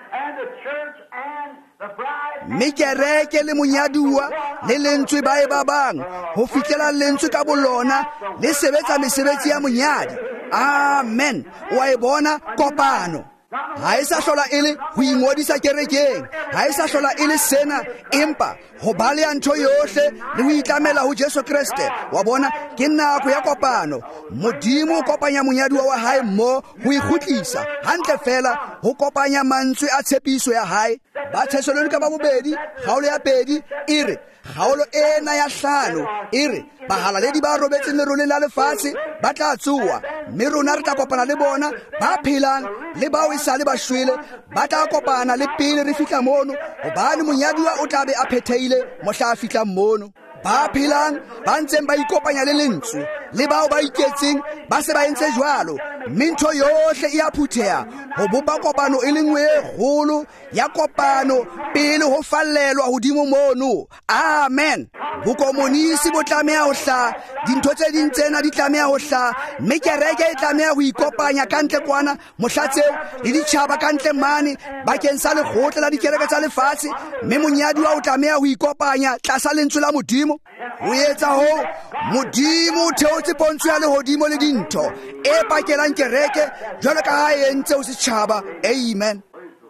Mme kereke le monyaduwa le lentswe ba e ba bang ho fihlela lentswe ka bolona le sebetsa mesebetsi ya monyadi. Amen. Wa e bona kopano ha e sa hlola e le ho ingodisa kerekeng, ha e sa hlola e le sena, empa ho baleya ntho yohle le ho itlamela ho Jesu Kriste. Wa bona ke nako ya kopano. Modimo o kopanya monyaduwa wa hae mmo ho ikgutlisa hantle fela ho kopanya mantswe a tshepiso ya hae. Ba Thessalonika ba bobedi kgaolo ya pedi ire kgaolo ena ya hlano ire bahalaledi ba robetseng lerole la lefatshe ba tla tsuwa, mme rona re tla kopana le bona ba phelang le bao e sa le ba shwele ba tla kopana le pele re fihla mono, hobane monyaduwa o tla be a phethehile mohla a fihla mono. Ba phelang ba ntseng ba ikopanya le lentswe le bao ba iketseng ba se ba entse jwalo, mme ntho yohle e a phutheha ho bopa kopano e le nngwe e kgolo ya kopano pele ho fallelwa hodimo mono. Amen. Bokomonisi bo tlameha ho hlaha, dintho tse ding tsena di tlameha ho hlaha, mme kereke e tlameha ho ikopanya ka ntle kwana mohla tseo le ditjhaba ka ntle mane bakeng sa lekgotla la dikereke tsa lefatshe, mme monyaduwa o tlameha ho ikopanya tlasa lentswe la modimo. Ho etsa ho modimo o theotse pontsho ya lehodimo le dintho e pakelang kereke jwalo ka ha e entse ho setjhaba. Amen.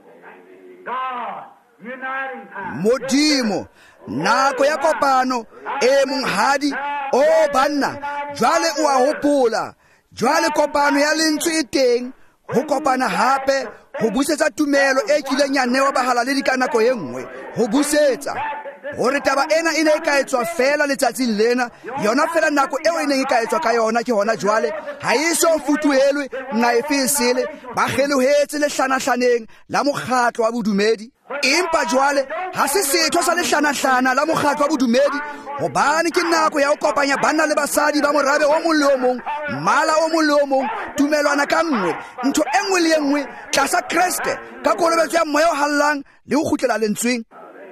Modimo nako ya kopano e monghadi o banna jwale o a hopola, jwale kopano ya lentswe e teng ho kopana hape ho busetsa tumelo e kileng ya newa bahalaledi ka nako e nngwe, ho busetsa hore taba ena e ne e ka etswa fela letsatsing lena, yona fela nako eo e neng e ka etswa ka yona ke hona jwale, ha e so futuhelwe nna e fesele ba kgelohetse lehlanahlانeng la mokgatlo wa bodumedi. Empa jwale ha se setho sa lehlanahlana la mokgatlo wa bodumedi, hobane ke nako ya ho kopanya banna le basadi ba morabe o mong le o mong, mmala o mong le o mong, tumelwana ka nngwe, ntho e nngwe le e nngwe tlasa Kriste ka kolobetso ya moya o hallang le ho kgutlela lentsweng.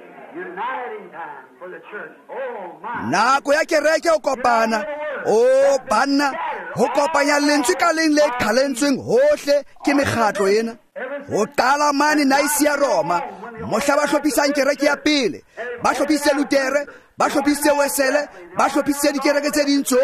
Nako ya kereke ho kopana, o banna ho kopanya lentswe ka leng le qhalentsweng hohle ke mekgatlo ena. Ho qala mane Nicaea ya Roma, mohla ba hlophisang kereke ya pele, ba hlophisitse Lutere, ba hlophisitse Wesley, ba hlophisitse dikereke tse ding tsohle.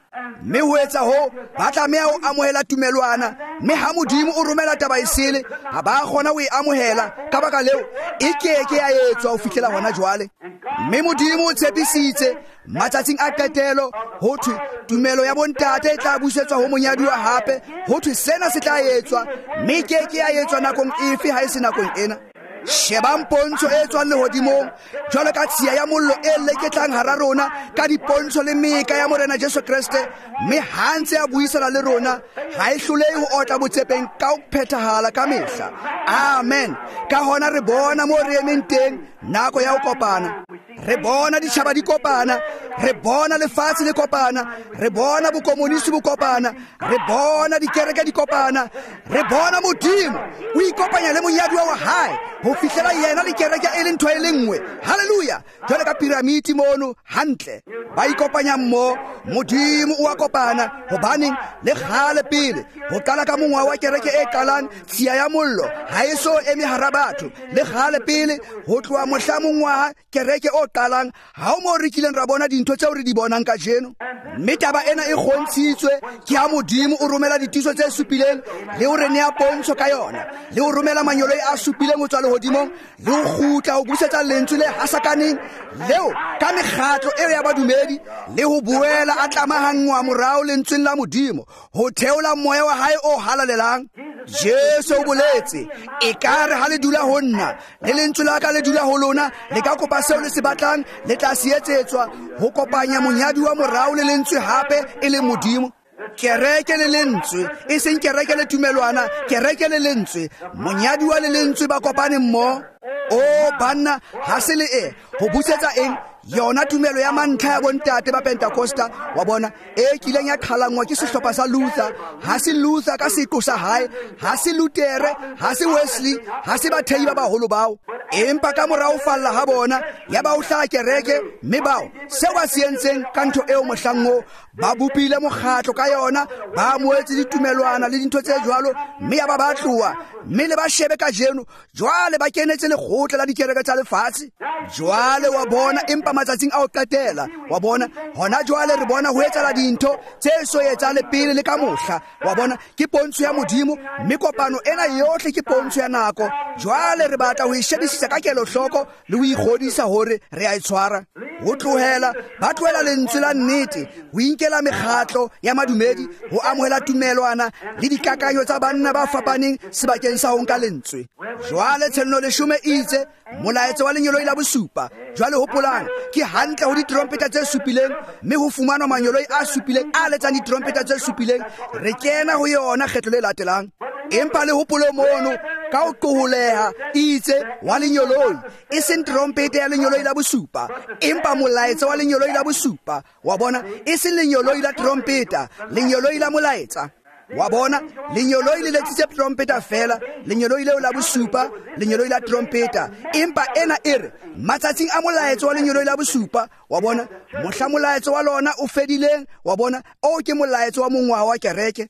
mme ho etsa ho ba tlameha ho amohela tumelwana mme ha Modimo o romela taba esele ha ba kgona ho e amohela ka baka leo e keke ya etswa ho fihlela hona jwale. Mme Modimo o tshepisitse matsatsing a qetelo ho thwe tumelo ya bontate e tla busetswa ho monyaduwa hape, ho thwe sena se tla etswa mme keke ya etswa nakong efe ha e se nakong ena. Sheba mpontsho e tswang lehodimong jwalo ka tshiya ya mollo e leketlang hara rona ka dipontsho le meka ya Morena Jesu Kriste, mme ha ntse a buisana le rona ha e hlolehe ho otla botsepeng ka ho phethahala ka mehla. Amen. Ka hona re bona mo re emeng teng nako ya ho kopana. Re bona ditjhaba di kopana, re bona lefatshe le kopana, re bona bokomunisti bo kopana, re bona dikereke di kopana, re bona Modimo o ikopanya le monyaduwa wa hae ho fihlela yena le kereke e le ntho e le nngwe. Haleluya. Jwale ka piramidi mono hantle ba ikopanya mmo, Modimo o a kopana hobaneng le kgale pele ho qala ka mongwa wa kereke e qalang tshiya ya mollo ha e so eme hara batho, le kgale pele ho tloha mohla mongwa kereke o qalang ha o mo re kileng ra bona dintho tseo re di bonang ka jeno. Mme taba ena e kgontshitswe ke ha Modimo o romela ditiso tse supileng le o re nea pontsho ka yona, le o romela manyolo a supileng ho tswa lehodimong le ho kgutla ho busetsa lentswe le hasakaneng leo ka mekgatlo eo ya badumedi, le ho buela a tlamahangwa morao lentsweng la Modimo ho theola moya wa hae o halalelang. Jesu o boletse e kare ha le dula ho nna le lentswe la ka le dula ho lona, le ka kopa seo le se batlang le tla se etsetswa, ho kopanya monyaduwa morao le lentswe hape e le Modimo. Kereke le lentswe e seng kereke le tumelwana, kereke le lentswe, monyaduwa le lentswe ba kopane mmo. O banna ha se le e ho busetsa eng yona tumelo ya mantlha ya bontate ba Pentecosta wa bona e kileng ya qhalangwa ke sehlopha sa Luther. Ha se Luther ka seqo sa hae, ha se Luther, ha se Wesley, ha se bathehi ba baholo bao, empa ka morao falla ha bona ya ba o hlaha kereke, mme bao seo ba se entseng ka ntho eo mohlango ba bupile mokgatlo ka yona, ba moetse ditumelwana le dintho tse jwalo, mme ya ba ba tloa mme le ba shebe ka jeno jwale ba kenetse lekgotla la dikereke tsa lefatshe. Jwale wa bona empa matsatsing a ho qetela wa bona hona jwale re bona ho etsahala dintho tse so etsahale pele le ka mohla. Wa bona ke pontsho ya Modimo, mme kopano ena yohle ke pontsho ya nako. Jwale re batla ho ishebisisa ka kelo hloko le ho ikgodisa hore re a itshwara, ho tlohela ba tlohela lentswe la nnete, ho inkela mekgatlo ya madumedi, ho amohela tumelwana le dikakanyo tsa banna ba fapaneng sebakeng sa ho nka lentswe. Jwale tshenno leshome itse molaetso wa lenyoloi la bosupa. Jwale hopolang ke hantle ho ditrompeta tse supileng, mme ho fumanwa manyoloi a supileng a letsang ditrompeta tse supileng. Re kena ho yona kgetlo le latelang, empa le hopolo mono ka ho qoholeha itse wa lenyoloi e seng trompeta ya lenyoloi la bosupa, empa molaetsa wa lenyoloi la bosupa. Wa bona e seng lenyoloi la trompeta, lenyoloi la molaetsa. Wa bona lenyoloi le letsitse trompeta fela, lenyoloi leo la bosupa, lenyoloi la trompeta, empa ena ere matsatsing a molaetso wa lenyoloi la bosupa. Wa bona mohla molaetso wa lona o fedileng, wa bona o ke molaetso wa mongwa wa kereke.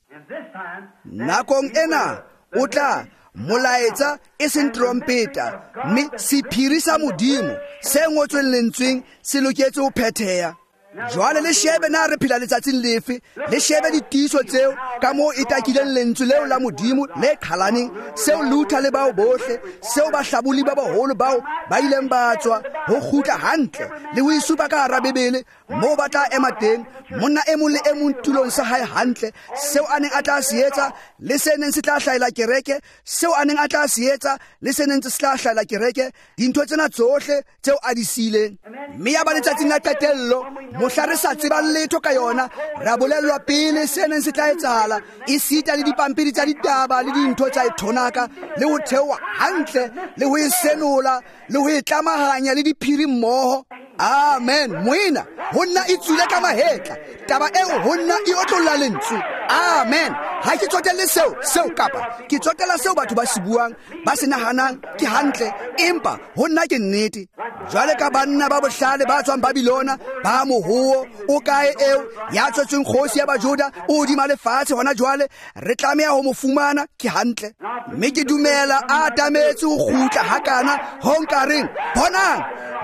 Nakong ena o tla molaetsa e seng trompeta, mme sephiri sa Modimo se ngotsweng lentsweng se loketse ho phetheha. Jwale le shebe na re phela letsatsing lefe, le shebe ditiso tseo ka moo e takileng lentswe leo la Modimo le qhalaneng, seo Luther le bao bohle, seo bahlabuli ba baholo bao ba ileng ba tswa ho kgutla hantle le ho isupa ka hara Bebele moo ba tla ema teng, monna e mong le e mong tulong sa hae hantle, seo a neng a tla se etsa le se neng se tla hlahela kereke, seo a neng a tla se etsa le se neng se tla hlahela kereke, dintho tsena tsohle tseo a di sileng. Mme ya ba letsatsing la qetello mohla re sa tsebang letho ka yona, ra bolellwa pele se neng se tla etsahala, e sita le dipampiri tsa ditaba le dintho tsa ethonaka, le ho theoha hantle le ho e senola le ho e tlamahanya le diphiri mmoho. Amen. Moina honna e tswile ka mahetla, taba eo honna e otlolla lentswe. Amen. Ha ke tsotelle seo seo kapa ke tsotella seo batho ba se buang ba se nahanang ke hantle, empa honna ke nnete. Jwale ka banna ba bohlale ba tswang Babilona ba mohuo o kae eo ya tswetsweng kgosi ya Bajuda o hodima lefatshe hona jwale, re tlameha ho mo fumana ke hantle. Mme ke dumela a tametse ho kgutla hakana ho nkareng bonang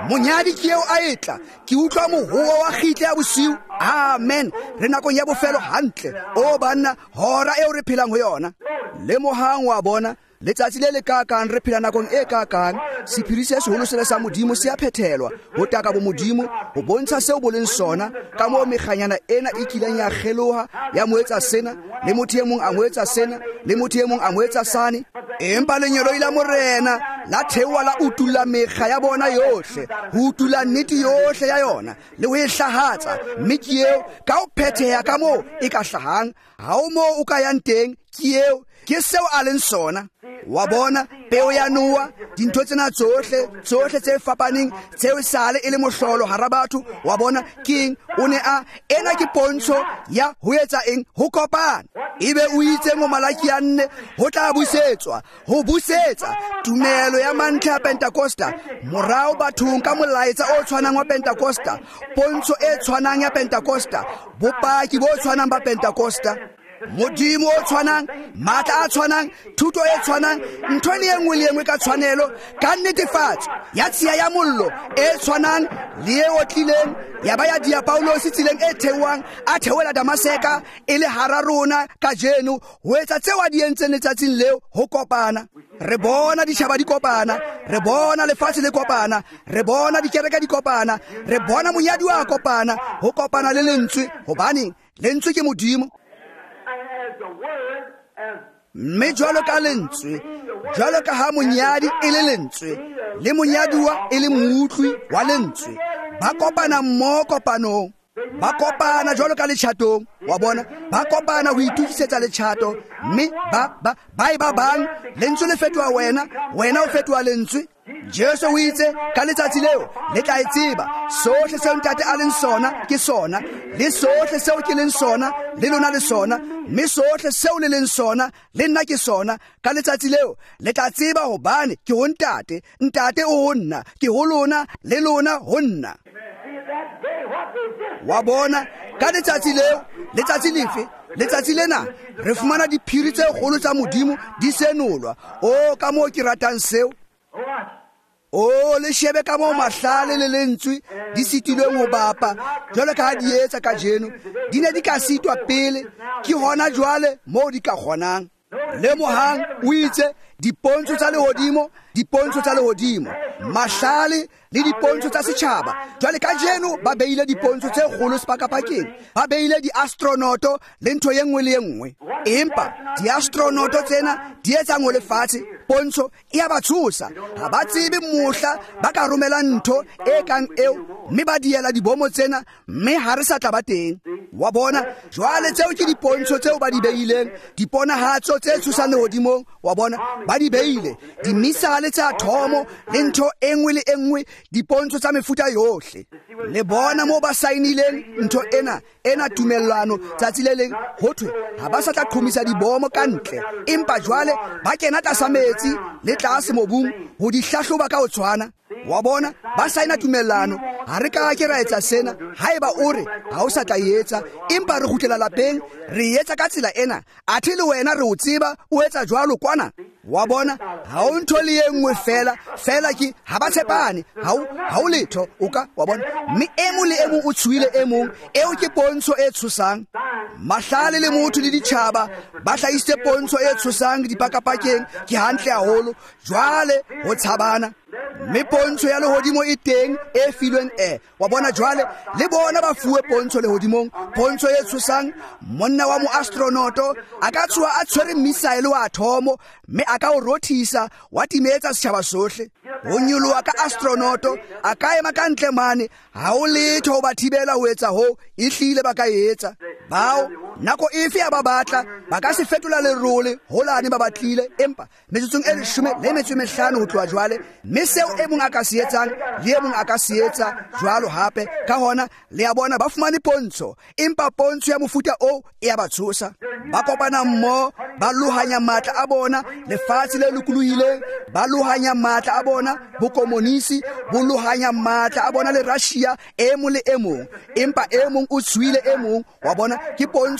monyadi ke eo a etla ke utlwa mohuo wa khitle ya bosiu. Amen. Re nakong ya bofelo hantle o banna hora eo re phelang ho yona. Le mohang wa bona letsatsi le le kakang re phela nakong e kakang sephiri se seholo se le sa modimo se a phethelwa ho taka bo modimo ho bontsha seo bo leng sona ka moo mekganyana ena e kileng ya kgeloha ya moetsa sena le motho e mong a moetsa sena le motho e mong a moetsa sane. Empa lenyelo la morena la thewa la utulla mekga ya bona yohle ho utulla nnete yohle ya yona le ho e hlahatsa mme ke eo ka ho phetheha ka moo e ka hlahang ha o moo o ka yang teng ke eo ke seo a leng sona. Wa bona peo ya Noa dintho tsena tsohle tsohle tse fapaneng tseo sale e le mohlolo hara batho. Wa bona king o ne a ena ke pontsho ya ho etsa eng ho kopana. Ebe o itse mo Malaki ya nne ho tla busetswa ho busetsa tumelo ya mantlha ya Pentecosta morao bathong ka molaetsa o tshwanang wa Pentecosta, pontsho e tshwanang ya Pentecosta, bopaki bo tshwanang ba Pentecosta, modimo o tshwanang, matla a tshwanang, thuto e tshwanang, ntho le engwe le engwe ka tshwanelo ka netefatso ya tsia ya mollo e tshwanang le e otlileng ya ba ya dia Paulos tsileng e thewang a thewela Damaseka e le hara rona ka jeno ho etsa tseo a di entseng letsatsing leo ho kopana. Re bona ditjhaba di kopana, re bona lefatshe le kopana, re bona dikereke di kopana, re bona monyadi wa kopana ho kopana le lentswe hobane lentswe ke modimo. Mme jwalo ka lentswe, jwalo ka ha monyadi e le lentswe le monyaduwa e le muutlwi wa lentswe, ba kopana mmoho kopanong, ba kopana jwalo ka letjhatong. Wa bona ba kopana ho itukisetsa letjhato mme ba ba ba e ba bang lentswe le fetoha wena, wena o fetoha lentswe. Jesu o itse ka letsatsi leo le tla e tseba sohle seo ntate a leng sona ke sona le sohle seo ke leng sona le lona le sona mme sohle seo le leng sona le nna ke sona. Ka letsatsi leo le tla tseba hobane ke ho ntate, ntate o ho nna, ke ho lona le lona ho nna. Wa bona ka letsatsi leo, letsatsi lefe? Letsatsi lena re fumana diphiri tse kgolo tsa modimo di senolwa. O ka moo ke ratang seo. O le shebe ka moo mahlale le lentswe di sitilweng ho bapa jwale ka ha di etsa ka jeno di ne di ka sitwa pele ke hona jwale moo di ka kgonang. Le mohang o itse dipontsho tsa lehodimo, dipontsho tsa lehodimo, mahlale le dipontsho tsa setjhaba. Jwale ka jeno ba beile dipontsho tse kgolo sepakapakeng, ba beile di-astronoto le ntho ye nngwe le ye nngwe. Empa di-astronoto tsena di etsa ngo lefatshe, pontsho e a ba tshosa, ha ba tsebe mohla ba ka romela ntho e kang eo mme ba diela dibomo tsena mme ha re sa tla ba teng. Wa bona jwale tseo ke dipontsho tseo ba di beileng, diponahatso tse tshosang lehodimong. Wa bona ba di beile dimisale tsa thomo le ntho engwe le engwe, dipontsho tsa mefuta yohle. Le bona moo ba sainileng ntho ena ena tumellano tsatsi le leng hothwe ha ba sa tla qhomisa dibomo ka ntle, empa jwale ba kena tlasa metsi le tlase mobung ho di hlahloba ka ho tshwana. Wa bona ba saina tumellano. Ha re ka ke ra etsa sena haeba o re ha o sa tla etsa, empa re kgutlela lapeng re etsa ka tsela ena, athe le wena re o tseba o etsa jwalo kwana. Wa bona ha o ntho le engwe fela fela ke ha ba tshepane, ha o ha o letho o ka. Wa bona mme e mo le e mo o tshwile e mong eo ke pontsho e tshosang. Mahlale le motho le ditjhaba ba hlaisitse pontsho e tshosang dipakapakeng ke hantle haholo jwale ho tshabana. Mme pontsho ya lehodimo e teng e filweng e. Wa bona jwale le bona ba fuwe pontsho lehodimong, pontsho e tshosang. Monna wa mo astronoto a ka tswa a tshwere missile wa thomo mme a ka o rothisa wa timetsa setjhaba sohle. Ho nyoloha ka astronoto a ka ema ka ntle mane, ha o letho ba thibela ho etsa ho ehlile ba ka etsa. Bao nako efe ya ba batla ba ka se fetola lerole holane ba batlile, empa metsotsong e leshome le metso e mehlano ho tloha jwale mme seo e mong a ka se etsang le e mong a ka se etsa jwalo hape. Ka hona le a bona ba fumane pontsho, empa pontsho ya mofuta o e a ba tshosa. Ba kopana mmoho ba lohanya matla a bona, lefatshe le lokolohileng ba lohanya matla a bona, bokomonisi bo lohanya matla a bona le Russia e mong le e mong, empa e mong o tshwile e mong. Wa bona ke pontsho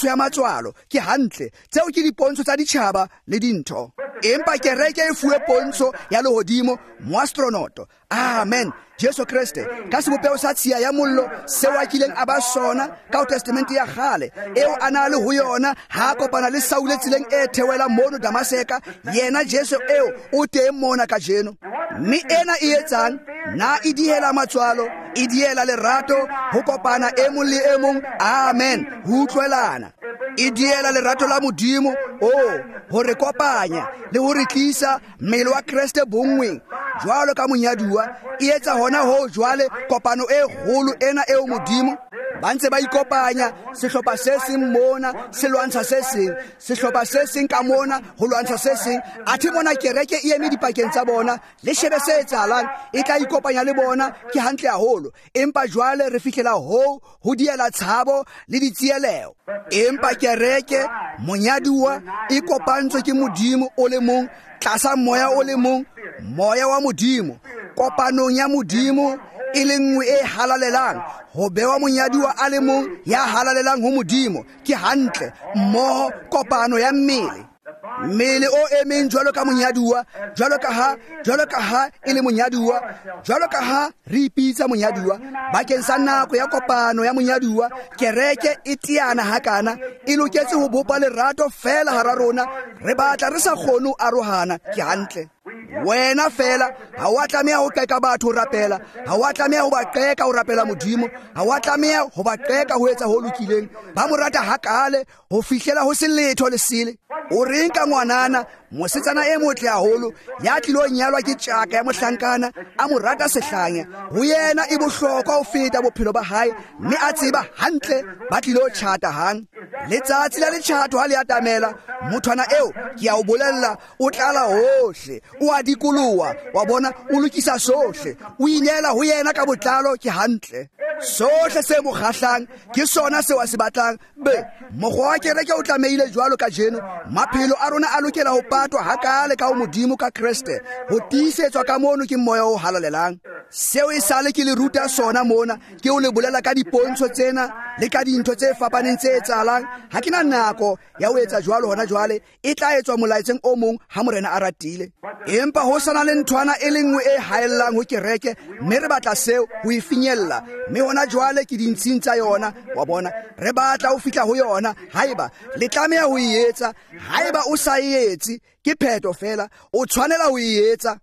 pontsho ya matswalo ke hantle tseo ke dipontsho tsa ditšhaba le dintho empa kereke e fuwe pontsho ya lehodimo moastronoto amen Jesu Kriste ka sebopeo sa tshia ya mollo seo a kileng a ba sona ka o testamente ya gale eo a na le ho yona ha kopana le Saule tseleng e thewela mono Damaseka yena Jesu eo o teng mona ka jeno mme ena e etsang na e diela matswalo e diela lerato ho kopana e mong le e mong amen ho utlwelana e diela lerato la modimo o ho re kopanya le ho re tlisa mmele wa Kriste bongweng jwalo ka monyaduwa e etsa hona ho jwale kopano e holo ena eo modimo ba ntse ba ikopanya sehlopha se seng mona se lwantsha se seng sehlopha se seng ka mona ho lwantsha se seng athe mona kereke e eme dipakeng tsa bona le shebe se etsahalang e tla ikopanya le bona ke hantle haholo empa jwale re fihlela ho ho diela tshabo le ditsieleo empa kereke monyaduwa e kopantswe ke modimo o le mong tlasa moya o le mong moya wa modimo kopanong ya modimo e le nngwe e halalelang ho bewa monyaduwa a le mong ya halalelang ho modimo ke hantle mmoho kopano ya mmele mmele o emeng jwalo ka monyaduwa jwalo ka ha jwalo ka ha e le monyaduwa jwalo ka ha re ipitsa monyaduwa bakeng sa nako ya kopano ya monyaduwa kereke e tiana hakana e loketse ho bopa lerato fela hara rona re batla re sa kgone ho arohana ke hantle wena fela ha wa tlameha ho qeka batho ho rapela ha wa tlameha ho ba qeka ho rapela modimo ha wa tlameha ho ba qeka ho etsa ho lokileng ba mo rata hakale ho fihlela ho se letho le sile o reng ka ngwanana mosetsana e motle haholo ya tlilo nyalwa ke tjaka ya mohlankana a mo rata sehlanya ho yena e bohlokwa ho feta bophelo ba hae mme a tseba hantle ba tlilo tjhata hang letsatsi la letjhato ha le atamela mothwana eo ke a o bolella o tlala hohle o a dikolowa wa bona o lokisa sohle o inela ho yena ka botlalo ke hantle sohle se mo khahlang ke sona se wa se batlang be mogwa wa kereke o tlameile jwalo ka jeno maphelo a rona a lokela ho patwa hakale ka o modimo ka Kriste ho tisetswa ka mono ke moya o halalelang seo e sale ke le ruta sona mona ke o le bolela ka dipontsho tsena le ka dintho tse fapaneng tse etsahalang ha ke na nako ya ho etsa jwalo hona jwale e tla etswa molaetseng o mong ha morena a ratile empa ho sana le nthwana e lengwe e haellang ho kereke mme re batla seo ho e finyella mme hona jwale ke dintshing tsa yona wa bona re batla ho fihla ho yona haeba le tlameha ho e etsa haeba o sa e etse ke pheto fela o tshwanela ho e etsa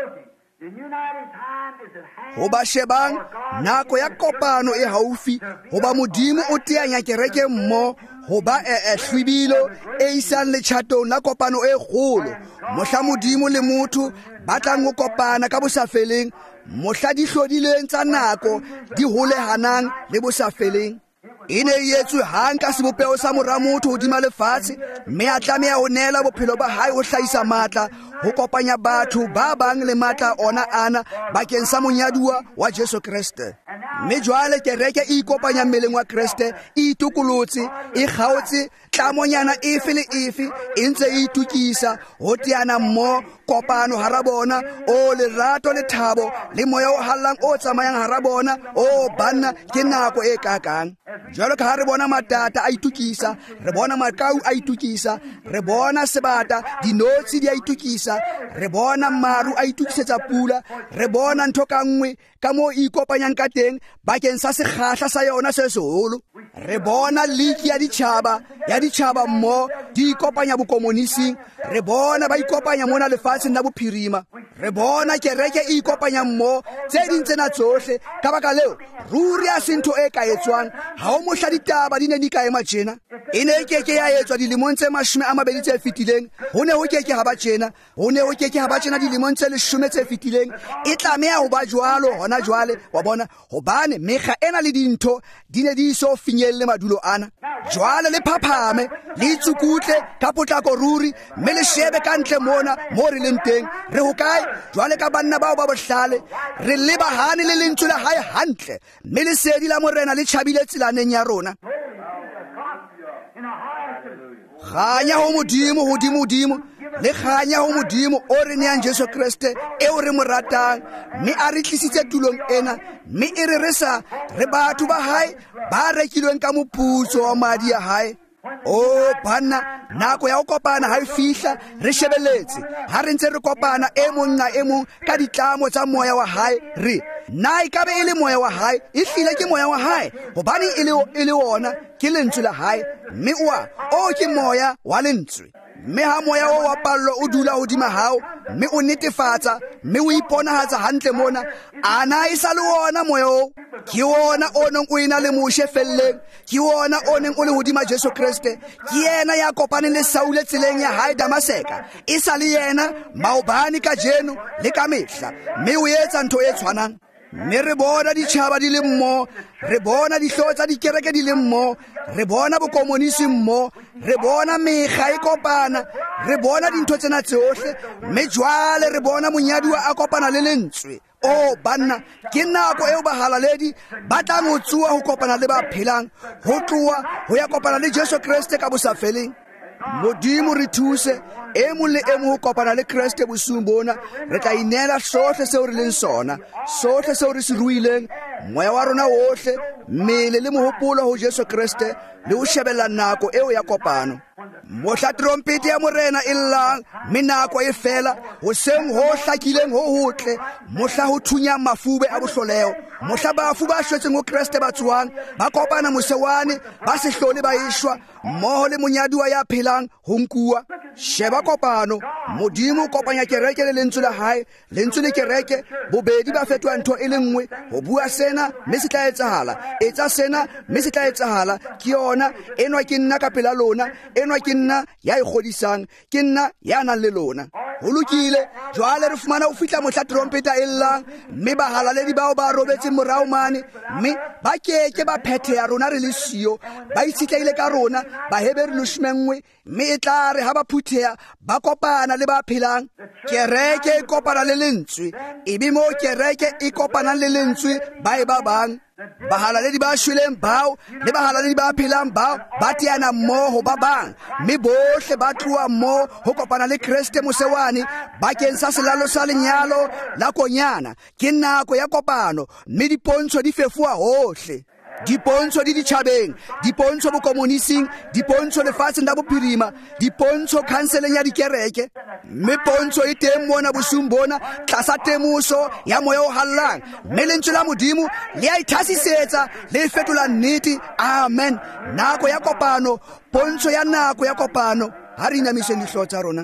ho ba shebang nako ya kopano e haufi ho ba modimo o teanya kereke mmo ho ba e hlwibilo e isang le chatong la kopano e kgolo mohla modimo le motho ba tlang ho kopana ka bosafeleng mohla di hlodileng tsa nako di holehanang le bosafeleng e ne e etswe hang ka sebopeo sa mora motho hodima lefatshe mme a tlameha ho neela bophelo ba hae ho hlahisa matla ho kopanya batho ba bang le matla ona ana bakeng sa monyaduwa wa Jesu Kriste mme jwale kereke e ikopanya mmeleng wa Kriste e itukolotse e kgaotse tlamonyana efe le efe e ntse e itukisa ho teana mmo kopano hara bona o lerato le thabo le moya o hallang o tsamayang hara bona o banna ke nako e kakang jwalo ka re bona matata a itukisa re bona makau a itukisa re bona sebata dinotsi di a itukisa re bona maru a itukisetsa pula re bona ntho ka nngwe ka mo ikopanyang ka teng bakeng sa sekgahla sa yona se seholo re bona liki ya ditjhaba ya ditjhaba mmo di ikopanya bokomonising re bona ba ikopanya mona lefatsheng la bophirima re bona kereke e ikopanya mmo tse ding tsena tsohle ka baka leo ruri a sentho e ka etswang ha o mohla ditaba di ne di ka ema tjena e ne e keke ya etswa dilemong tse mashome a mabedi tse fetileng ho ne ho keke ha ba tjena ho ne ho keke ha ba tjena dilemong tse leshome tse fetileng e tlameha ho ba jwalo hona jwale wa bona hobane mekga ena le dintho di ne di so finyelle madulo ana jwale le phaphame le itsukutle ka potlako ruri mme le shebe ka ntle mona mo re leng teng re ho kae jwale ka banna bao ba bohlale re lebahane le lentswe la hae hantle mme le sedi la morena le tjhabile tsilaneng ya rona khanya ho modimo hodimo hodimo le khanya ho modimo o re neang Jesu Kriste e o re mo ratang mme a re tlisitse tulong ena mme e re re sa re batho ba hae ba rekilweng ka moputso wa madi ya hae o banna nako ya go kopana ha e fihla re shebeletse ha re ntse re kopana e mong na e mong ka ditlamo tsa moya wa hae re na e ka be e le moya wa hae e hlile ke moya wa hae gobane e le e le wona ke lentswe la hae mme wa o ke moya wa lentswe mme ha moya o wa pallo o dula hodima hao mme o netefatsa mme o iponahatsa hantle mona ana e sa le wona moya o ke wona o neng o ina le moshe felleng ke wona o neng o le hodima Jesu Kriste ke yena ya kopaneng le Saule tseleng ya hae Damaseka e sa le yena maobane ka jeno le ka mehla mme o etsa ntho e tshwanang mme re bona ditšhaba di le mmo re bona dihlooho tsa dikereke di le mmo re bona bokomonisi mmo re bona mekga e kopana re bona dintho tsena tsohle mme jwale re bona monyadiwa a kopana le lentswe o banna ke nako eo bahalaledi ba tlang ho tsuwa ho kopana le ba phelang ho tloa ho ya kopana le Jesu Kriste ka bosafeleng modimo re thuse e mong le e mong ho kopana le Kriste bosung bona re tla inela sohle seo re leng sona sohle seo re se ruileng moya wa rona ohle mmele le mohopolo ho Jesu Kriste le ho shebella nako eo ya kopano mohla trompete ya morena e llang mme nako e fela hoseng ho hlakileng ho hotle mohla ho thunyang mafube a bohloleo mohla bafu ba shwetseng ho Kriste ba tsuwang ba kopana mosewane ba se hlole ba ishwa mmoho le monyadiwa ya phelang ho nkuwa sheba kopano modimo kopanya kereke le lentswe la hae lentswe le kereke bobedi ba fetwa ntho e le nngwe ho bua sena mme se tla etsahala etsa sena mme se tla etsahala ke yona enwa ke nna ka pela lona enwa ke nna ya ikgodisang ke nna ya nang le lona ho lokile jwale re fumana o fihla mohla trompeta e llang mme bahalaledi bao ba robetse morao mane mme ba keke ba phetheha rona re le siyo ba itshetleile ka rona ba hebere leshmengwe mme e tla re ha ba phutheha ba kopana le ba phelang kereke e kopana le lentswe ebe mo kereke e kopana le lentswe ba e ba bang bahalaledi ba shweleng bao le bahalaledi ba phelang bao ba teana mmoho ba bang mme bohle ba tloa mmoho ho kopana le Kriste mosewane bakeng sa selalo sa lenyalo la konyana ke nako ya kopano mme dipontsho di fefuwa hohle dipontsho di ditjhabeng dipontsho bokomonising dipontsho lefatsheng la bophirima dipontsho khanseleng ya dikereke mme pontsho e teng mona bosung bona tlasa temoso ya moya o hallang mme lentswe la modimo le a ithasisetsa le fetola nnete amen nako ya kopano pontsho ya nako ya kopano ha re inamiseng dihlooho tsa rona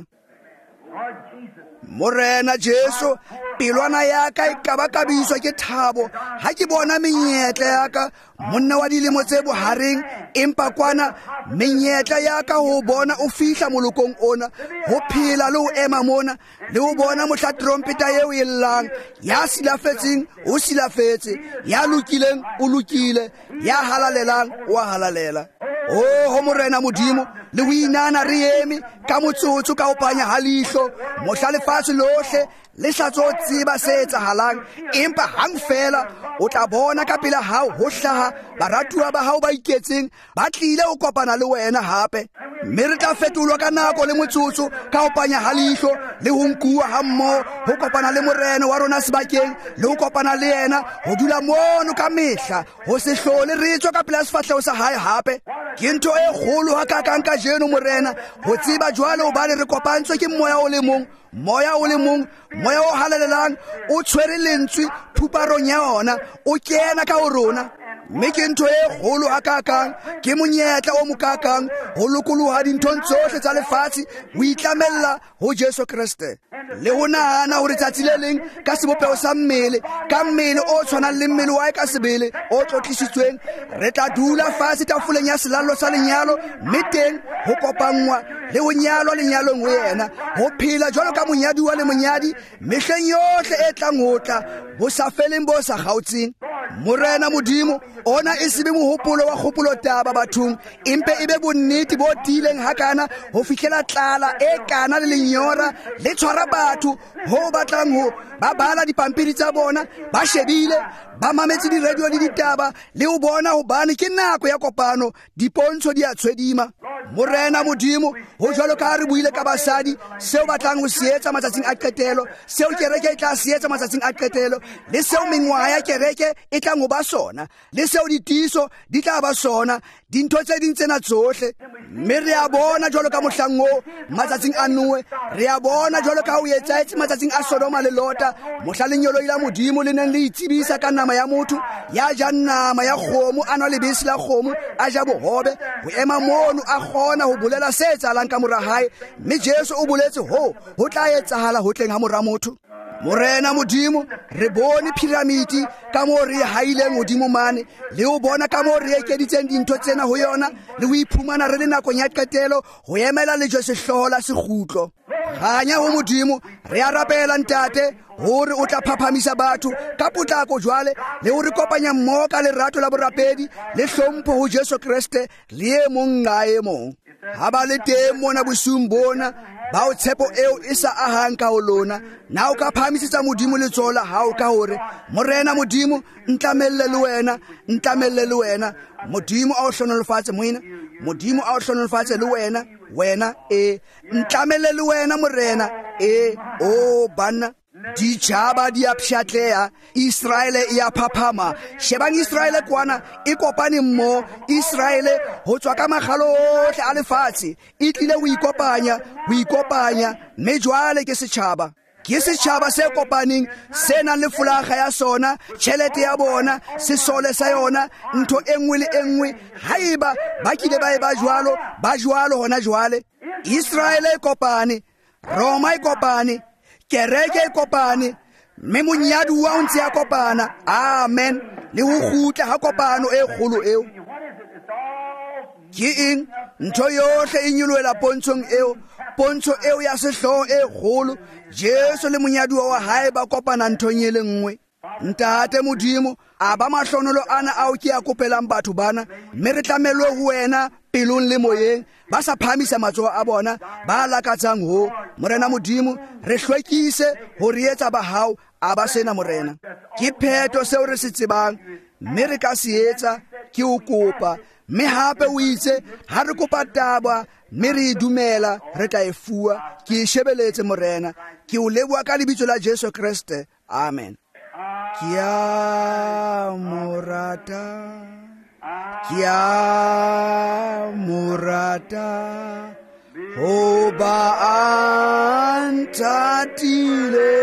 morena Jesu pelwana ya ka e kabakabiswa ke thabo ha ke bona menyetla ya ka monna wa dilemo tse bohareng empa kwana menyetla ya ka ho bona o fihla molokong ona ho phela le ho ema mona le ho bona mohla trompeta eo e llang ya silafetseng o silafetse ya lokileng o lokile ya halalelang o halalela o ho morena modimo le o inana re eme ka motsotso ka opanya halihlo mohla lefatshe lohle le hlatso tseba se etsahalang empa hang fela o tla bona ka pela hao ho hlaha baratuwa ba hao ba iketseng ba tlile ho kopana le wena hape mme re tla fetolwa ka nako le motsotso ka opanya halihlo le ho nkuwa ha mmoho ho kopana le morena wa rona sebakeng le ho kopana le yena ho dula mono ka mehla ho se hlole re tswa ka pela sefahleo sa hae hape ke ntho e kgolo ha kakang ka jeno morena ho tseba jwale o bale re kopantswe ke moya o le mong moya o le mong moya o halalelang o tshwere lentswe phuparong ya ona o kena ka ho rona mme ke ntho e kgolo ha kakang ke monyetla o mokakang ho lokoloha dinthong tsohle tsa lefatshe o itlamella ho Jesu Kriste le ho nahana hore tsatsi le leng ka sebopeho sa mmele ka mmele o tshwanang le mmele wa ka sebele o tlotlisitsweng re tla dula fatshe tafoleng ya selalo sa lenyalo mme teng ho kopangwa le ho nyalwa lenyalong ho yena ho phela jwalo ka monyadiwa le monyadi mehleng yohle e tlang ho tla bo sa feleng bo sa gautseng morena modimo ona e sebe mohopolo wa kgopolo taba bathong empe ebe bonnete bo tileng hakana ho fihlela tlala e kana le lenyora le tshwara batho ho batlang ho ba bala dipampiri tsa bona ba shebile ba mametse di radio le ditaba le ho bona ho bane ke nako ya kopano dipontsho di a tshwedima Morena Modimo ho jwalo ka re buile ka basadi seo batlang ho se etsa matsatsing a qetelo, seo kereke e tla se etsa matsatsing a qetelo, le seo mengwaha ya kereke e tlang ho ba sona, le seo ditiso di tla ba sona, dintho tse ding tsena tsohle. Mme re a bona jwalo ka mohlang o matsatsing a Noe, re a bona jwalo ka ho etsaetse matsatsing a Sodoma le Lota, mohla lenyoloi la Modimo le neng le itsebisa ka nama ya motho, ya ja nama ya kgomo, a nwa lebese la kgomo, a ja bohobe, ho ema mono a kgona ho bolela se etsahalang ka mora hae, mme Jesu o boletse ho ho tla etsahala ho tleng ha mora motho. Morena Modimo, re bone piramidi ka moo re haileng hodimo mane, le ho bona ka moo re ekeditseng dintho tsena ho yona, le ho iphumana re le nakong ya qetelo ho emela lejwe sehloho la sekgutlo. Ganya ho Modimo, re a rapela ntate hore o tla phaphamisa batho ka potlako jwale, le ho re kopanya mmoho ka lerato la borapedi le hlompho ho Jesu Kriste le e mong nga e mong. Ha ba le teng mona bosung bona ba o tshepo eo e sa ahang ka ho lona, na o ka phamisitsa Modimo letsoho la hao ka hore Morena Modimo ntlamelle le wena, ntlamelle le wena. Modimo a o hlonolofatse moina, Modimo a o hlonolofatse le wena, wena e ntlamelle le wena Morena e o banna. Dijaba di a pshatleha, Israele e a phaphama. Shebang Israele kwana e kopane mmo, Israele ho tswa ka magalo ohle a lefatshe e tlile ho ikopanya, ho ikopanya, mme jwale ke setjhaba. Ke setjhaba se kopaneng, se nang le folaga ya sona, tjhelete ya bona, sesole sa yona, ntho e nngwe le e nngwe. Haeba ba kile ba e ba jwalo, ba jwalo hona jwale. Israele e kopane, Roma e kopane, kereke e kopane, mme monyaduwa o ntse a kopana. Amen. Le ho kgutla ha kopano e kgolo eo. Ke eng? Ntho yohle e nyoloela pontshong eo, pontsho eo ya sehloho e kgolo. Jesu le monyaduwa wa hae ba kopana nthong e le nngwe. Ntate Modimo, a ba mahlonolo ana ao ke a kopelang batho bana, mme re tlamelwe ho wena pelong le moyeng, ba sa phamisa matsoho a bona, ba lakatsang ho. Morena Modimo, re hlwekise ho re etsa ba hao a ba sena Morena. Ke pheto seo re se tsebang, mme re ka se etsa ke o kopa, mme hape o itse ha re kopa taba mme re e dumela re tla e fuwa. Ke e shebeletse Morena, ke o leboha ka lebitso la Jesu Kriste. Amen. Kia morata, kia morata, hoba antatile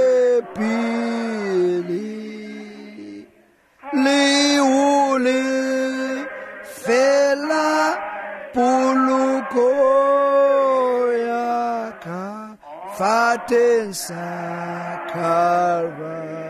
pili, liule fela puluko yaka fatensa Calvary.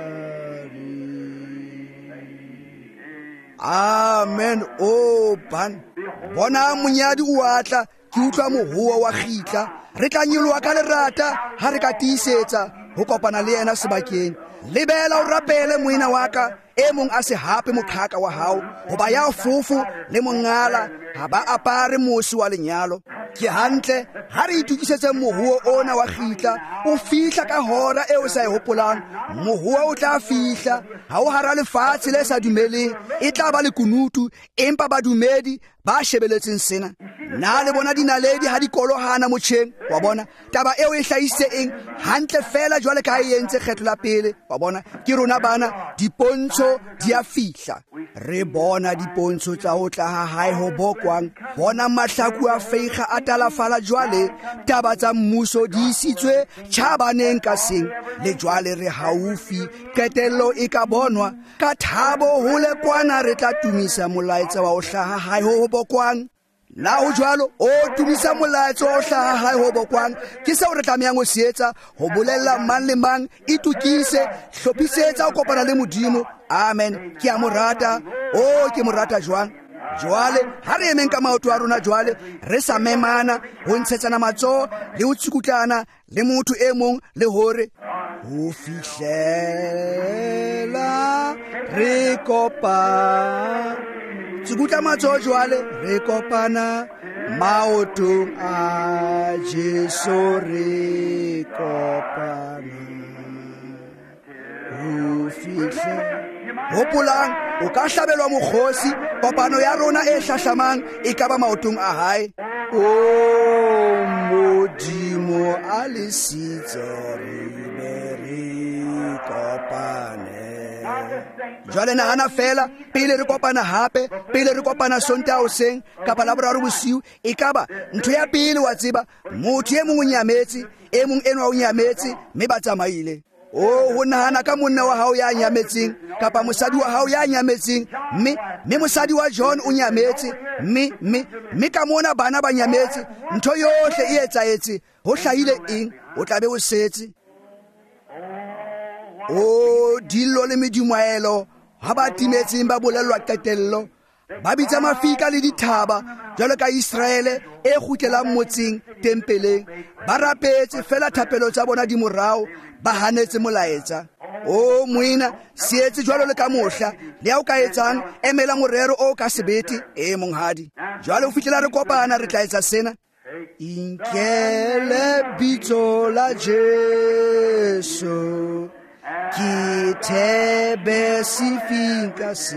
Amen. O ban bona monyadi o atla, ke utlwa mohuo wa khitla, re tla nyoloha ka lerata ha re ka tiisetsa ho kopana le yena sebakeng. Lebela o rapele moina wa ka e mong a se hape moqhaka wa hao, hoba ya fofu le mongala ha ba apare mosi wa lenyalo. Ke hantle ha re itukisetse mohuo ona wa khitla, o fihla ka hora eo sa e hopolang. Mohuo o tla fihla, ha o hara lefatshe le sa dumeleng, e tla ba le kunutu, empa badumedi ba shebeletseng sena. Na le bona dinaledi ha di kolohana motjheng, wa bona taba eo e hlahise eng hantle fela jwale ka e entse kgetlo la pele. Wa bona ke rona bana, dipontsho di a fihla. Re bona dipontsho tsa ho tla ha hae ho bokwang, bona mahlaku a feikga a talafala jwale, taba tsa mmuso di isitswe tjhabaneng ka seng, le jwale re haufi, qetello e ka bonwa. Ka thabo hole kwana re tla tumisa molaetsa wa ho hlaha hae ho bokwang. Na ho jwalo o tumisa molaetsa wa ho hlaha hae ho bokwang, ke seo re tlamehang ho se etsa, ho bolella mang le mang, itukise, hlophisetsa ho kopana le Modimo. Amen. Ke a morata, o ke morata jwang. Jwale ha re emeng ka maoto a rona jwale, re sa memana ho ntshetsana matsoho le ho tsikutlana le motho e mong, le hore ho fihlela re kopa. Tsukutla matsoho jwale re kopana maotong a Jesu, re kopana ho fihlela. Hopolang, o ka hlabelwa mokgosi, kopano ya rona e hlahlamang e ka ba maotong a hae. o modimo a le sitse re be re kopane. Jwale nagana fela pele re kopana hape, pele re kopana Sontaha hoseng kapa Laboraro bosiu, e ka ba ntho ya pele wa tseba motho e mong o nyametse, e mong enwa o nyametse, mme ba tsamaile. O ho nahana ka monna wa hao ya nyametseng kapa mosadi wa hao ya nyametseng, mme mme mosadi wa John o nyametse, mme mme mme ka mona bana ba nyametse, ntho yohle e etsaetse, ho hlahile eng? O tla be o setse. O dillo le medimoelo ha ba timetseng ba bolellwa qetello, ba bitsa mafika le dithaba jwalo ka Israele e kgutlelang motseng tempeleng, ba rapetse fela thapelo tsa bona di morao, ba hanetse molaetsa. O moina sietse jwalo le ka mohla, le ha o ka etsang emela morero o ka sebete e monghadi. Jwale o fihlela re kopana re tla etsa sena. Inkele bitso la Jesu ki thebe sifika si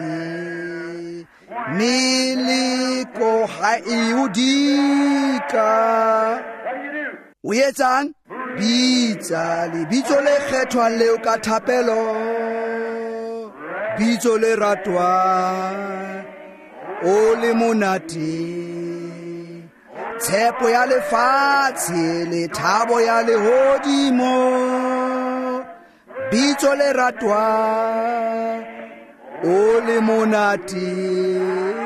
miliko ha iudika. O etsang? Bitsa lebitso le kgethwang leo ka thapelo, bitso le ratwang, o le monate, tshepo ya lefatshe le thabo ya lehodimo, bitso le ratwang, o le monate,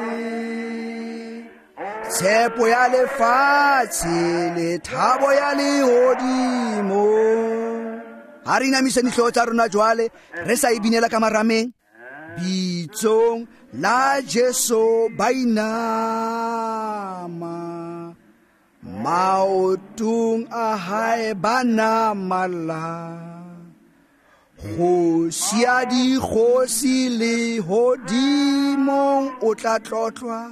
tshepo ya lefatshe le thabo ya lehodimo. Ha re inamise dihlooho tsa rona jwale re sa ibinela ka marameng. Bitsong la Jesu ba inama, maotong a hae ba namala, kgosi ya dikgosi lehodimong o tla tlotlwa,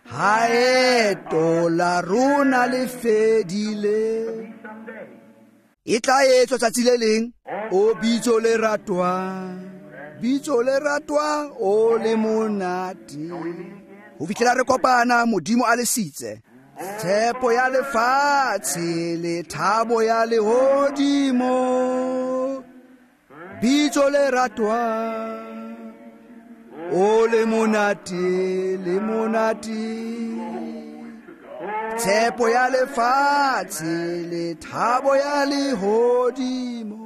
haeto la rona le fedile. E tla etswa tsatsi le leng. O bitso le ratwang, bitso le ratwang, o le monate. Ho fihlela re kopana modimo a le sitse, tshepo ya lefatshe le thabo ya lehodimo, bitso le ratwang, o le monate, le monate, tshepo ya lefatshe le thabo ya lehodimo.